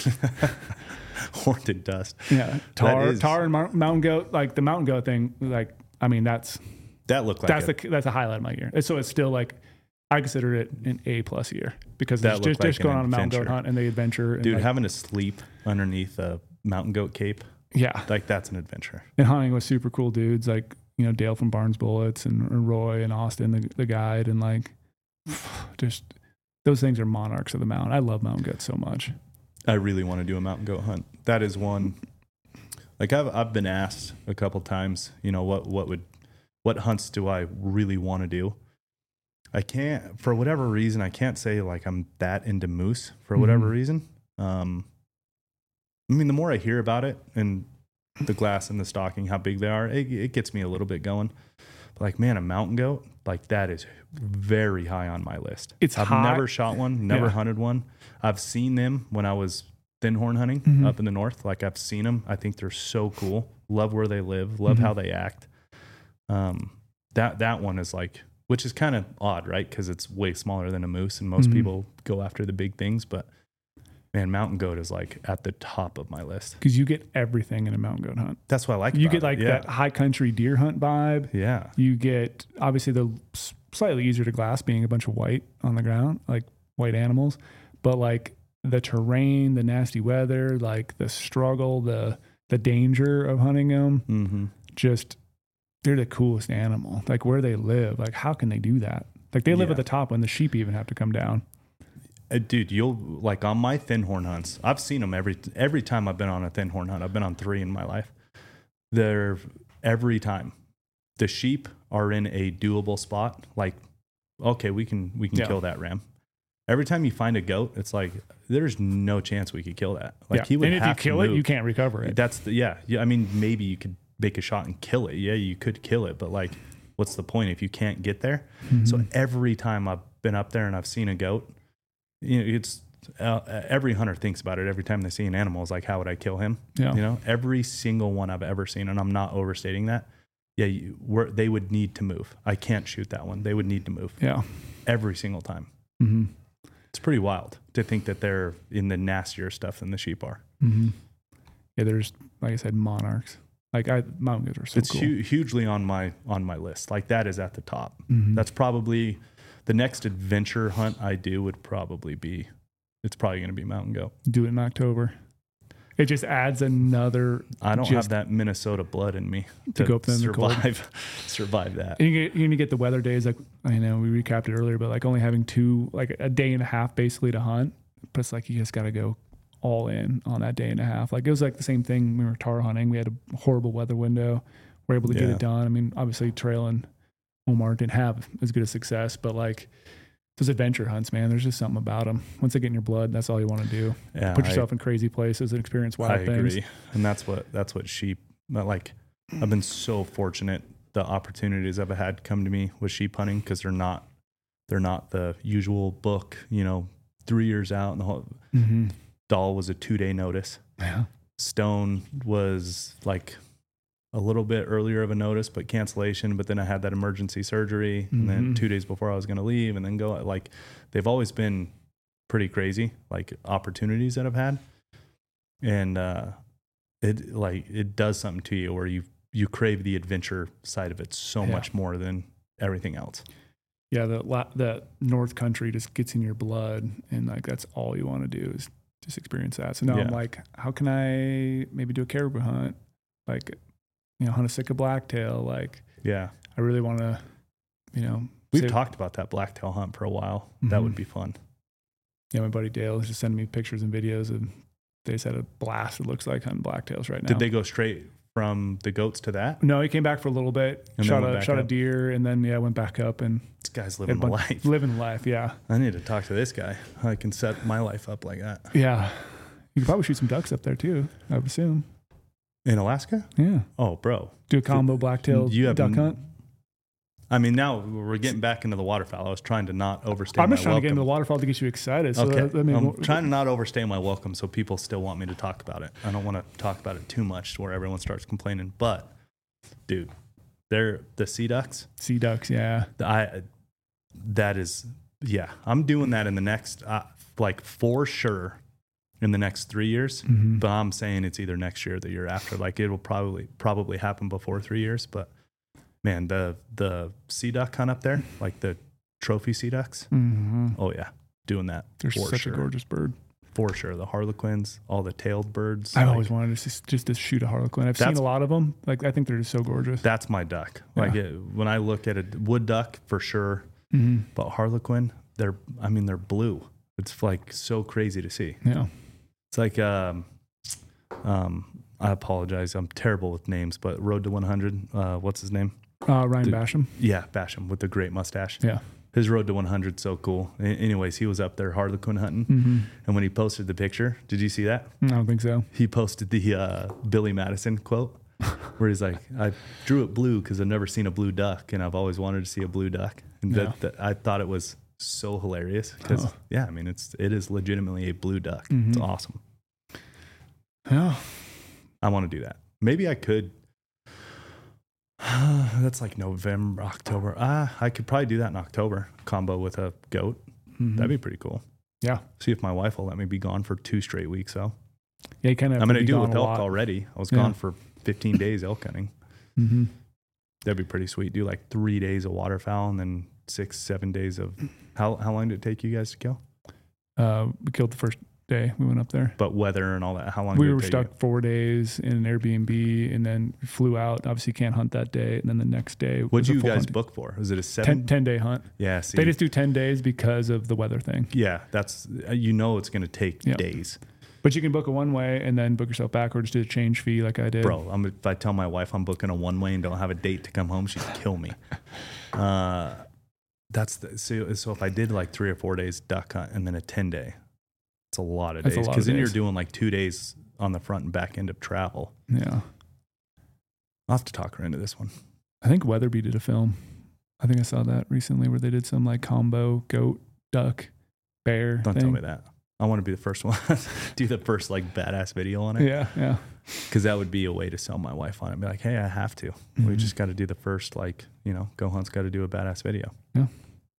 Horned dust. Yeah, tar, is- tar and mar- mountain goat. Like the mountain goat thing. Like I mean, that's That looked like that's a, the that's a highlight of my year. And so it's still like I consider it an A plus year because That it's looked just, like just going an on a mountain goat adventure. hunt and the adventure. And dude like, having to sleep underneath a mountain goat cape. yeah, Like that's an adventure. and hunting with super cool dudes like you know Dale from Barnes Bullets and, and Roy and Austin the, the guide and like just those things are monarchs of the mountain. I love mountain goats so much. I really want to do a mountain goat hunt. That is one. Like I've I've been asked a couple times, you know, what what would what hunts do I really want to do? I can't, for whatever reason, I can't say like I'm that into moose for whatever Mhm. reason. Um, I mean, the more I hear about it and the glass and the stocking, how big they are, it, it gets me a little bit going. But like, man, a mountain goat, like that is very high on my list. It's I've high- never shot one, never Yeah. hunted one. I've seen them when I was thin horn hunting Mhm. up in the north. Like I've seen them. I think they're so cool. Love where they live. Love Mhm. how they act. Um, that that one is like, which is kind of odd, right? Because it's way smaller than a moose, and most Mhm. people go after the big things. But man, mountain goat is like at the top of my list. Because you get everything in a mountain goat hunt. That's what I like. You about get it. like yeah. that high country deer hunt vibe. Yeah, You get obviously the s- slightly easier to glass being a bunch of white on the ground, like white animals, but like the terrain, the nasty weather, like the struggle, the the danger of hunting them, mm-hmm. just they're the coolest animal. Like where they live, like how can they do that? Like they live Yeah. at the top when the sheep even have to come down. Uh, dude, you'll like on my thin horn hunts. I've seen them every every time I've been on a thin horn hunt. I've been on three in my life. They're every time the sheep are in a doable spot. Like, okay, we can we can Yeah. kill that ram. Every time you find a goat, it's like there's no chance we could kill that. Like Yeah. he would And if have you kill to it, move. you can't recover it. That's the yeah yeah. I mean, maybe you could make a shot and kill it. Yeah, you could kill it, but like, what's the point if you can't get there? So Mhm. every time I've been up there and I've seen a goat, you know, it's uh, every hunter thinks about it every time they see an animal. Is like, how would I kill him? Yeah. You know, every single one I've ever seen, and I'm not overstating that. Yeah, you, we're, they would need to move. I can't shoot that one. They would need to move Yeah. every single time. Mm-hmm. It's pretty wild to think that they're in the nastier stuff than the sheep are. Mm-hmm. Yeah, there's like I said, monarchs. Like I mountain goats are so it's cool. hu- hugely on my on my list. Like that is at the top. Mhm. That's probably the next adventure hunt I do would probably be. It's probably going to be mountain goat. Do it in October. It just adds another. I don't Just- have that Minnesota blood in me To to, go up there in the cold. survive survive that. And you get, you're gonna get the weather days. Like I know we recapped it earlier, but like only having two, like a day and a half basically to hunt. But it's like you just got to go all in on that day and a half. Like it was like the same thing when we were tar hunting. We had a horrible weather window. We are able to get Yeah. it done. I mean, obviously Trail and Omar didn't have as good a success, but like those adventure hunts, man, there's just something about them. Once they get in your blood, that's all you want to do. Yeah, Put I- yourself in crazy places and experience wild I things. agree, and that's what that's what sheep. But like, I've been so fortunate. The opportunities I've had come to me with sheep hunting because they're not they're not the usual book. You know, three years out, and the whole Mm-hmm. doll was a two day notice. Yeah. Stone was like a little bit earlier of a notice, but cancellation. But then I had that emergency surgery, and then Mhm. two days before I was going to leave, and then go. Like, they've always been pretty crazy, like opportunities that I've had, and uh, it like it does something to you where you you crave the adventure side of it so Yeah. much more than everything else. Yeah, the la- the North Country just gets in your blood, and like that's all you want to do is just experience that. So now I'm Yeah. like, how can I maybe do a caribou hunt, like you know, hunt a Sitka blacktail? Like Yeah, I really want to, you know, we've say- talked about that blacktail hunt for a while. That Mhm. would be fun. Yeah, my buddy Dale is just sending me pictures and videos of they just had a blast. It looks like hunting blacktails right now. Did they go straight from the goats to that? No, he came back for a little bit, And then shot went a back shot a up? deer, and then yeah, went back up and This guy's had a living the bunch- life. living life. Yeah, I need to talk to this guy. I can set my life up like that. yeah. You could probably shoot some ducks up there too. I would assume. In Alaska? Yeah. Oh, bro. Do a combo blacktail You have duck n- hunt. I mean, now we're getting back into the waterfowl. I was trying to not overstay I'm my just trying welcome. to get into the waterfowl to get you excited. So Okay, that, I mean, I'm wh- trying to not overstay my welcome, so people still want me to talk about it. I don't want to talk about it too much to where everyone starts complaining. But, dude, they're the sea ducks. sea ducks, yeah. I that is yeah. I'm doing that in the next uh, like for sure in the next three years. Mm-hmm. But I'm saying it's either next year or the year after. Like it will probably probably happen before three years. But man, the the sea duck hunt up there, like the trophy sea ducks. Mm-hmm. Oh yeah, doing that. They're for such sure. a gorgeous bird. For sure, the harlequins, all the tailed birds. I've like, always wanted to just, just to shoot a harlequin. I've seen That's- a lot of them. Like I think they're just so gorgeous. that's my duck. Like Yeah. it, when I look at a wood duck, for sure. Mm-hmm. But harlequin, they're I mean they're blue. It's like so crazy to see. Yeah. It's like um, um, I apologize. I'm terrible with names, but Road to one hundred. Uh, what's his name? Uh, Ryan Dude. Basham. Yeah, Basham with the great mustache. Yeah. His Road to one hundred so cool. A- anyways, he was up there harlequin hunting, Mm-hmm. and when he posted the picture, did you see that? I don't think so. He posted the uh, Billy Madison quote, where he's like, "I drew it blue because I've never seen a blue duck, and I've always wanted to see a blue duck." And Yeah. that, that I thought it was so hilarious because Oh. yeah, I mean it's it is legitimately a blue duck. Mhm. It's awesome. Yeah. I want to do that. Maybe I could. That's like November, October. Ah, I could probably do that in October. Combo with a goat. Mhm. That'd be pretty cool. Yeah. See if my wife will let me be gone for two straight weeks. So Yeah. You kind of. I'm going to do it with elk already. I was Yeah. gone for fifteen days elk hunting. Mm-hmm. That'd be pretty sweet. Do like three days of waterfowl and then six, seven days of. How how long did it take you guys to kill? Uh, we killed the first day we went up there. But weather and all that. How long We did were it take stuck four days in an Airbnb and then we flew out. Obviously, can't hunt that day. And then the next day, You? was What'd a you full guys hunting. book for? Was it a ten, seven? ten day hunt. Yeah. See, They just do ten days because of the weather thing. yeah, that's you know it's going to take Yeah. days. But you can book a one way and then book yourself back or just do a change fee like I did. Bro, I'm, if I tell my wife I'm booking a one way and don't have a date to come home, she'd kill me. Uh, that's the, so, so if I did like three or four days duck hunt and then a ten day, it's a lot of That's a days lot of because then you're days. doing like two days on the front and back end of travel. Yeah. I'll have to talk her into this one. I think Weatherby did a film. I think I saw that recently where they did some like combo goat, duck, bear. Don't thing. tell me that. I want to be the first one. Do the first like badass video on it. Yeah. Yeah. Because that would be a way to sell my wife on it. Be like, hey, I have to. We Mhm. just got to do the first, like, you know, Go Hunt's got to do a badass video. Yeah.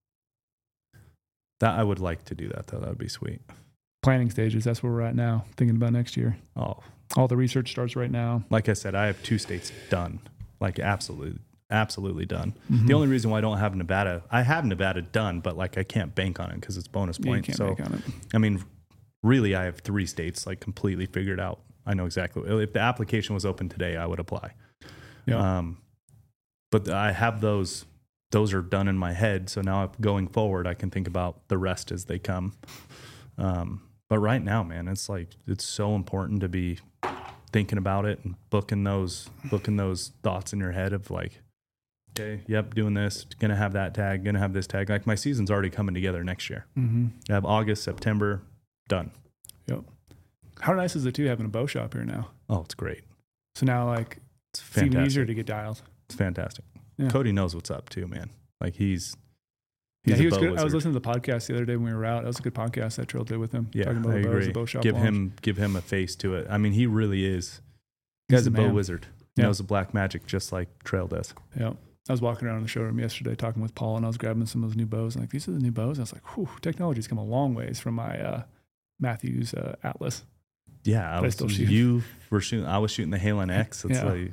That I would like to do that though. That would be sweet. Planning stages. That's where we're at now. Thinking about next year. Oh, All the research starts right now. like I said, I have two states done. Like absolutely, absolutely done. Mhm. The only reason why I don't have Nevada, I have Nevada done, but like I can't bank on it because it's bonus Yeah, you point. can't So bank on it. I mean, really, I have three states like completely figured out. I know exactly. If the application was open today, I would apply. Yeah. Um, but I have those. Those are done in my head. So now going forward, I can think about the rest as they come. Um, but right now, man, it's like it's so important to be thinking about it and booking those booking those thoughts in your head of like, okay, yep, doing this, gonna have that tag, gonna have this tag. Like my season's already coming together next year. Mm-hmm. I have August, September, done. Yep. How nice is it too having a bow shop here now? Oh, it's great. So now like It's it's even fantastic. easier to get dialed. It's fantastic. Yeah. Cody knows what's up too, man. Like he's he's Yeah, he a was bow good. I was wizard. listening to the podcast the other day when we were out. That was a good podcast that Trail did with him. Yeah, talking about I the bows, agree. the bow shop Give launch. him give him a face to it. I mean, he really is. He's Guy's the a bow man. wizard. He Yeah. knows the black magic just like Trail does. Yeah. I was walking around the showroom yesterday talking with Paul and I was grabbing some of those new bows. And like, these are the new bows. I was like, whew, technology's come a long ways from my uh, Matthews uh, Atlas. Yeah, I But I was, still shoot. you were shooting. I was shooting the Halen X. It's Yeah. like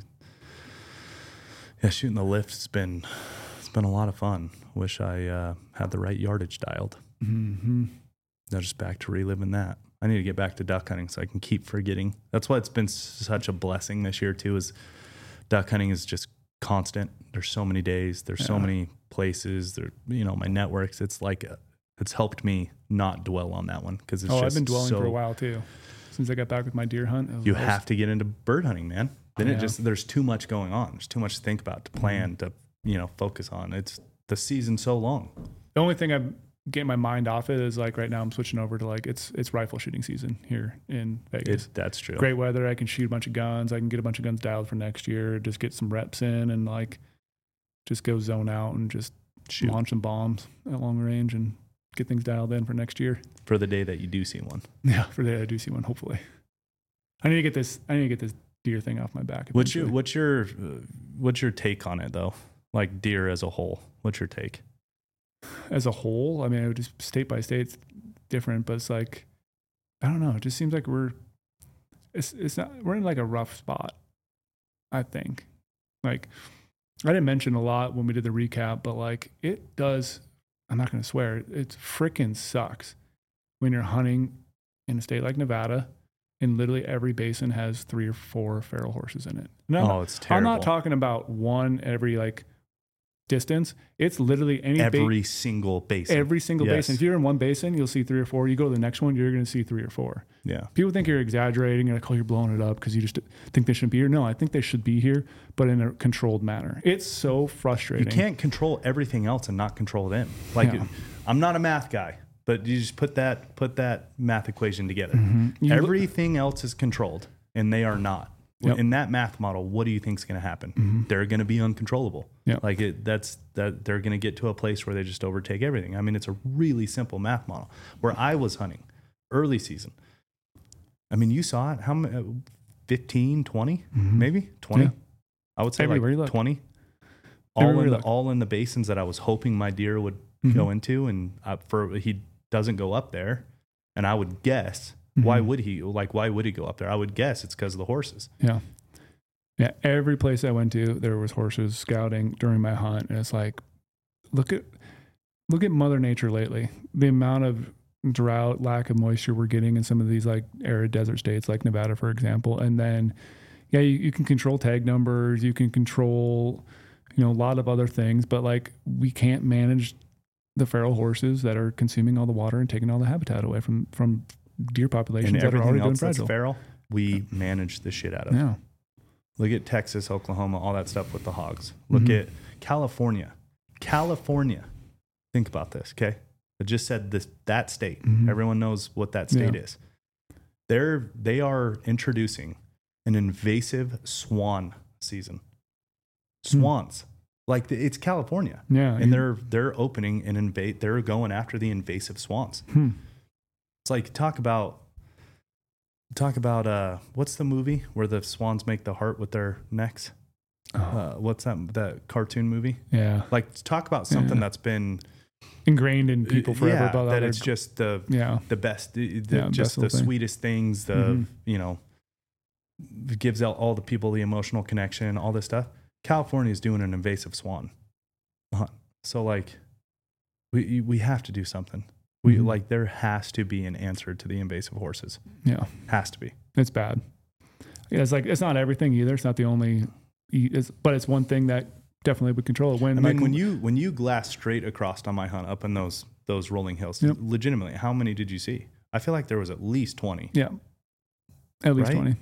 yeah, shooting the lift's been it's been a lot of fun. Wish I uh, had the right yardage dialed. Mm-hmm. Now just back to reliving that. I need to get back to duck hunting so I can keep forgetting. That's why it's been such a blessing this year too. Is duck hunting is just constant. There's so many days. There's so Yeah. many places. There, you know, my networks. It's like a, it's helped me not dwell on that one because it's Oh, just I've been dwelling so, for a while too. Since I got back with my deer hunt. it was- You I was- have to get into bird hunting, man. Then Yeah. it just there's too much going on. There's too much to think about, to plan, to you know, focus on. It's the season's so long. The only thing I'm getting my mind off it is like right now I'm switching over to like it's it's rifle shooting season here in Vegas. It, that's true. Great weather. I can shoot a bunch of guns. I can get a bunch of guns dialed for next year. Just get some reps in and like just go zone out and just Shoot. launch some bombs at long range and get things dialed in for next year. For the day that you do see one. Yeah, for the day I do see one, hopefully. I need to get this. I need to get this deer thing off my back. What's your eventually. what's your uh, what's your take on it though? Like deer as a whole. What's your take? As a whole? I mean, it would just state by state, it's different, but it's like I don't know. It just seems like we're it's it's not we're in like a rough spot. I think. Like I didn't mention a lot when we did the recap, but like it does. I'm not going to swear. It freaking sucks when you're hunting in a state like Nevada. And literally every basin has three or four feral horses in it. And I'm Oh, not, it's terrible. I'm not talking about one every like distance. It's literally any Every ba- single basin. every single Yes. basin. If you're in one basin, you'll see three or four. You go to the next one, you're going to see three or four. Yeah. People think you're exaggerating and like, oh, you're blowing it up because you just think they shouldn't be here. No, I think they should be here, but in a controlled manner. It's so You frustrating. can't control everything else and not control them. Like Yeah. I'm not a math guy, but you just put that put that math equation together. Mm-hmm. You look- Everything else is controlled, and they are not. Yep. In that math model, what do you think is going to happen? Mm-hmm. They're going to be uncontrollable. Yep. Like it, that's that they're going to get to a place where they just overtake everything. I mean, it's a really simple math model. Where I was hunting early season, I mean, you saw it. How many? fifteen, twenty, Mhm. maybe twenty. Yeah. I would say Everywhere you like look. twenty. All Everywhere in you the look. all in the basins that I was hoping my deer would Mhm. go into, and uh, for he doesn't go up there, and I would guess why Mhm. would he like why would he go up there? I would guess it's because of the horses. Yeah. Yeah. Every place I went to, there was horses scouting during my hunt. And it's like, look at, look at Mother Nature lately. The amount of drought, lack of moisture we're getting in some of these like arid desert states, like Nevada, for example. And then, yeah, you, you can control tag numbers. You can control, you know, a lot of other things, but like we can't manage the feral horses that are consuming all the water and taking all the habitat away from, from deer populations And that are everything already doing else that's fragile. feral, we manage the shit out of. Yeah. Look at Texas, Oklahoma, all that stuff with the hogs. Look Mhm. at California. California. Think about this, okay? I just said this that state. Mhm. Everyone knows what that state Yeah. is. They're they are introducing an invasive swan season. Swans. Like the, it's California. Yeah. And they're they're opening and invade they're going after the invasive swans. Hmm. It's like talk about talk about uh what's the movie where the swans make the heart with their necks? Oh, Uh, what's that that cartoon movie? yeah. Like talk about something Yeah. that's been Ingrained in people forever yeah, about that how it's they're- just the yeah. the best the, the- Yeah, just best the little thing. sweetest things, the Mhm. you know it gives out all the people the emotional connection, all this stuff. California is doing an invasive swan hunt. So like we we have to do something. We Mhm. like there has to be an answer to the invasive horses. Yeah. Has to be. It's bad. Yeah, it's like, it's not everything either. It's not the only, it's, but it's one thing that definitely would control it. When, I mean, like, when you when you glass straight across on my hunt up in those those rolling hills, Yep. legitimately, how many did you see? I feel like there was at least twenty. yeah, at least Right? twenty.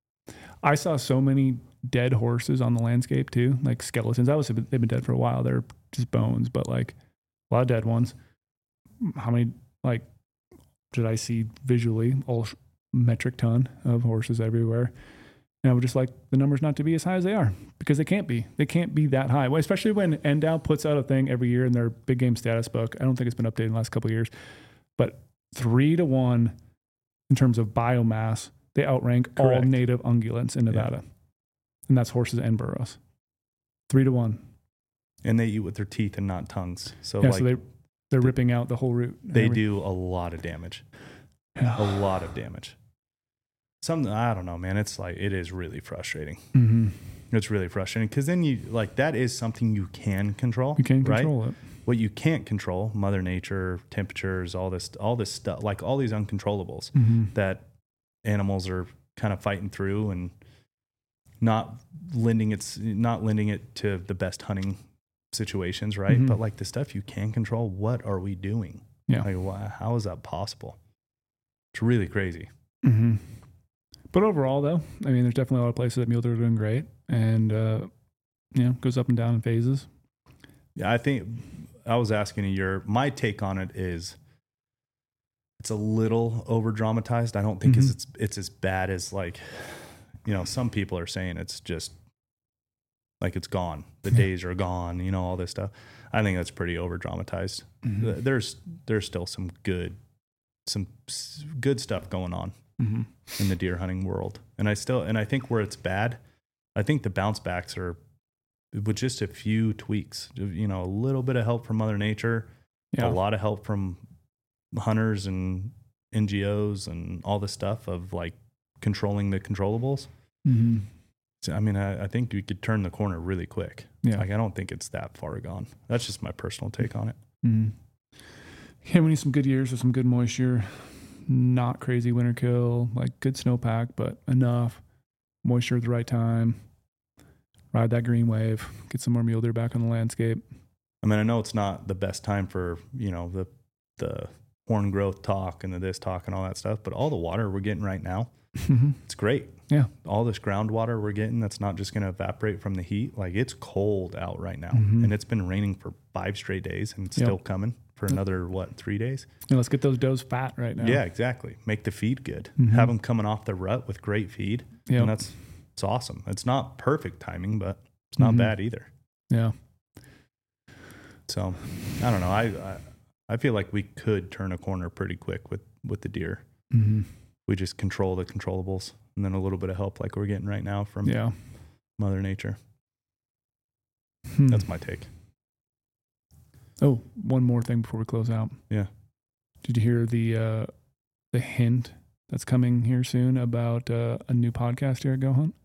I saw so many dead horses on the landscape too, like skeletons. I was, they've been dead for a while. They're just bones, but like a lot of dead ones. How many, like, did I see visually? All metric ton of horses everywhere. And I would just like the numbers not to be as high as they are, because they can't be. They can't be that high. Well, especially when N D O W puts out a thing every year in their big game status book. I don't think it's been updated in the last couple of years, but three to one in terms of biomass, they outrank all Correct. native ungulates in Nevada. And that's horses and burros. Three to one. And they eat with their teeth and not tongues. So Yeah, like so they, they're ripping out the whole root. and they everything. do a lot of damage. Yeah. A lot of damage. Something I don't know, man. It's like it is really frustrating. Mm-hmm. It's really frustrating because then you like that is something you can control. You can't right? control it. What you can't control, Mother Nature, temperatures, all this, all this stuff, like all these uncontrollables Mm-hmm. that animals are kind of fighting through and not lending its not lending it to the best hunting situations, right? Mhm. But like the stuff you can control, what are we doing? Yeah. Like, why, how is that possible? It's really crazy. Mm-hmm. But overall, though, I mean, there's definitely a lot of places that mule deer are doing great, and uh, you know, goes up and down in phases. Yeah, I think I was asking your my take on it is it's a little over dramatized. I don't think Mhm. it's, it's it's as bad as like you know some people are saying it's just like it's gone. The yeah. days are gone, you know, all this stuff. I think that's pretty over dramatized. Mm-hmm. There's, there's still some good, some good stuff going on mm-hmm. in the deer hunting world. And I still, and I think where it's bad, I think the bounce backs are with just a few tweaks, you know, a little bit of help from Mother Nature, yeah. a lot of help from hunters and N G Os and all this stuff of like controlling the controllables. Mm-hmm. So, I mean, I, I think you could turn the corner really quick. Yeah. Like, I don't think it's that far gone. That's just my personal take on it. Mm-hmm. Yeah, we need some good years with some good moisture, not crazy winter kill, like good snowpack, but enough moisture at the right time. Ride that green wave, get some more mule deer back on the landscape. I mean, I know it's not the best time for, you know, the the horn growth talk and the this talk and all that stuff, but all the water we're getting right now, mm-hmm. it's great. Yeah. All this groundwater we're getting that's not just going to evaporate from the heat. Like, it's cold out right now, mm-hmm. and it's been raining for five straight days, and it's yep. still coming for another, what, three days? Yeah, let's get those does fat right now. Yeah, exactly. Make the feed good. Mm-hmm. Have them coming off the rut with great feed. Yeah. And that's, it's awesome. It's not perfect timing, but it's not mm-hmm. bad either. Yeah. So, I don't know. I, I I feel like we could turn a corner pretty quick with, with the deer. Mm-hmm. We just control the controllables, and then a little bit of help like we're getting right now from yeah. Mother Nature. Hmm. That's my take. Oh, one more thing before we close out. Yeah. Did you hear the uh, the hint that's coming here soon about uh, a new podcast here at Go Hunt?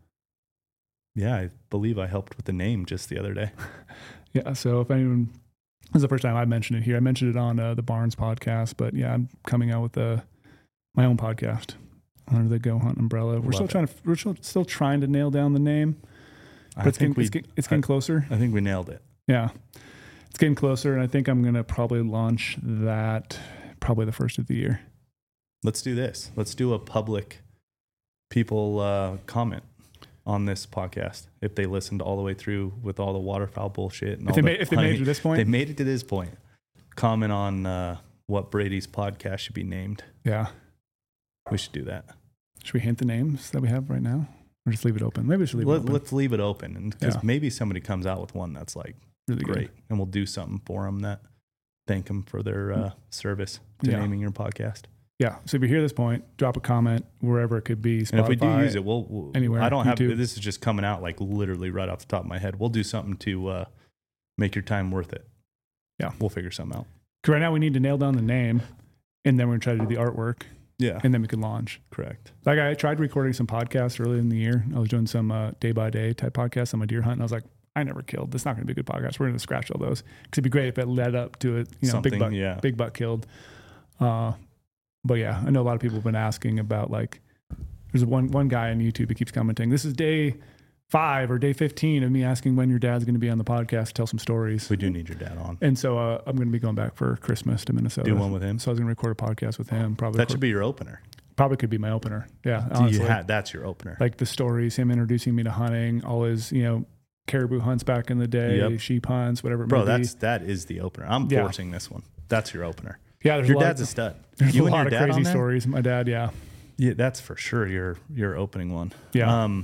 Yeah, I believe I helped with the name just the other day. Yeah, so if anyone, this is the first time I mentioned it here. I mentioned it on uh, the Barnes podcast, but yeah, I'm coming out with uh, my own podcast under the Go Hunt umbrella. We're Love still it. trying to we're still, still trying to nail down the name, but I it's, think getting, we, it's, getting, it's getting closer. I think we nailed it. Yeah, it's getting closer, and I think I'm going to probably launch that probably the first of the year. Let's do this. Let's do a public people uh, comment on this podcast if they listened all the way through with all the waterfowl bullshit. And if all they, the made, if they made it to this point? They made it to this point. Comment on uh, what Brady's podcast should be named. Yeah. We should do that. Should we hint the names that we have right now? Or just leave it open? Maybe we should leave Let, it open. Let's leave it open. Because yeah. maybe somebody comes out with one that's like really great. Good. And we'll do something for them that thank them for their uh, service to yeah. naming your podcast. Yeah. So if you hear this point, drop a comment wherever it could be. Spotify, and if we do use it, we'll, we'll anywhere. I don't YouTube. have this is just coming out like literally right off the top of my head. We'll do something to uh, make your time worth it. Yeah, we'll figure something out. Because right now we need to nail down the name, and then we're gonna try to do the artwork. Yeah, and then we can launch. Correct. Like I tried recording some podcasts early in the year. I was doing some uh, day by day type podcasts on my deer hunt, and I was like, I never killed. This is not going to be a good podcast. We're going to scratch all those. Because it'd be great if it led up to it. You know, Something, big buck, yeah. big buck killed. Uh, but yeah, I know a lot of people have been asking about like. There's one one guy on YouTube who keeps commenting. This is day five or day fifteen of me asking when your dad's going to be on the podcast to tell some stories. We do need your dad on. And so uh, I'm going to be going back for Christmas to Minnesota. Do one with him. So I was going to record a podcast with him. Probably that record, should be your opener. Probably could be my opener. Yeah, Do you ha- that's your opener. Like the stories, him introducing me to hunting, all his you know caribou hunts back in the day, yep. sheep hunts, whatever it Bro, may that's be. that is the opener. I'm yeah. forcing this one. That's your opener. Yeah, there's your a dad's of, a stud. There's you a and lot your of dad crazy on stories. My dad, yeah. Yeah, that's for sure your your opening one. Yeah. Um,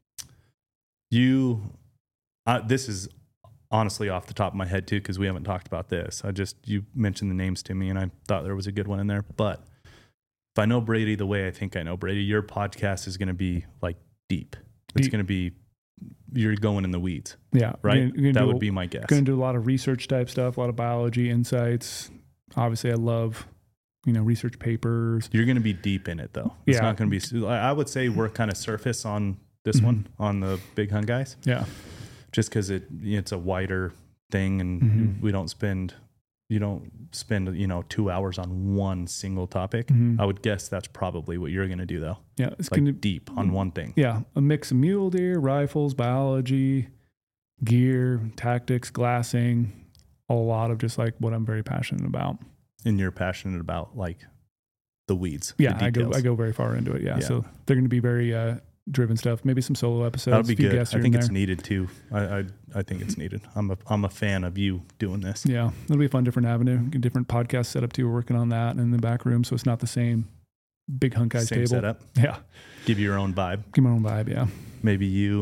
you, uh, this is honestly off the top of my head too, because we haven't talked about this. I just, you mentioned the names to me and I thought there was a good one in there. But if I know Brady the way I think I know Brady, your podcast is going to be like deep. It's going to be, you're going in the weeds. Yeah. Right? You're gonna, you're gonna that would a, be my guess. Going to do a lot of research type stuff, a lot of biology insights. Obviously, I love, you know, research papers. You're going to be deep in it though. It's yeah. not going to be, I would say we're kind of surface on this mm-hmm. one, on the Big Hunt Guys. Yeah. Just because it it's a wider thing and mm-hmm. we don't spend, you don't spend, you know, two hours on one single topic. Mm-hmm. I would guess that's probably what you're going to do though. Yeah. It's like gonna, deep on one thing. Yeah. A mix of mule deer, rifles, biology, gear, tactics, glassing, a lot of just like what I'm very passionate about. And you're passionate about like the weeds. Yeah. The I go, I go very far into it. Yeah. yeah. So they're going to be very, uh, driven stuff, maybe some solo episodes. That'll be good. I think it's there. needed too. I, I I think it's needed. I'm a I'm a fan of you doing this. Yeah, it'll be a fun, different avenue, different podcast setup too. We're working on that in the back room, so it's not the same Big Hunt Guys same table. setup. Yeah, give you your own vibe. Give my own vibe. Yeah, maybe you and a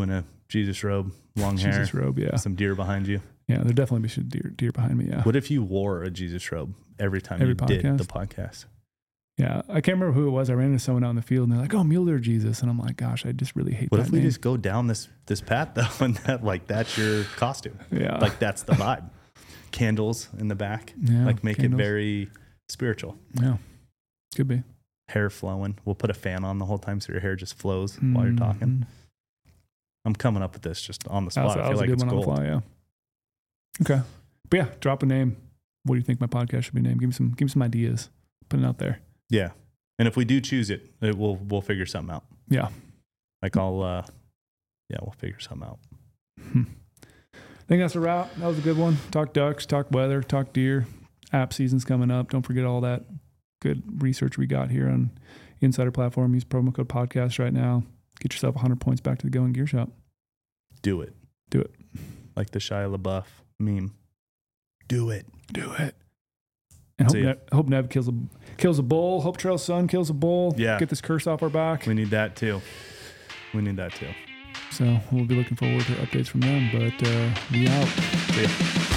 Jesus robe, long hair, Jesus robe, yeah. some deer behind you. Yeah, there definitely be some deer, deer behind me, yeah. What if you wore a Jesus robe every time Every you podcast? did the podcast? Yeah, I can't remember who it was. I ran into someone out in the field, and they're like, "Oh, mule deer Jesus," and I'm like, "Gosh, I just really hate What that if we name." just go down this this path though, and that like that's your costume, Yeah, like that's the vibe. Candles in the back, yeah, like make candles. it very spiritual. Yeah, could be. Hair flowing. We'll put a fan on the whole time so your hair just flows mm-hmm. while you're talking. I'm coming up with this just on the spot. That was, I feel like it's gold. On the fly, yeah. Okay, but yeah, drop a name. What do you think my podcast should be named? Give me some, give me some ideas. Put it out there. Yeah, and if we do choose it, it we'll we'll figure something out. Yeah, like I'll, uh, yeah, we'll figure something out. Hmm. I think that's a wrap. That was a good one. Talk ducks, talk weather, talk deer. App season's coming up. Don't forget all that good research we got here on Insider Platform. Use promo code podcast right now. Get yourself one hundred points back to the Going Gear Shop. Do it. Do it. Like the Shia LaBeouf meme. Do it. Do it. And hope, ne- hope Nev kills a kills a bull. Hope Trail's son kills a bull. Yeah. Get this curse off our back. We need that too. We need that too. So we'll be looking forward to updates from them. But uh, we out. See ya.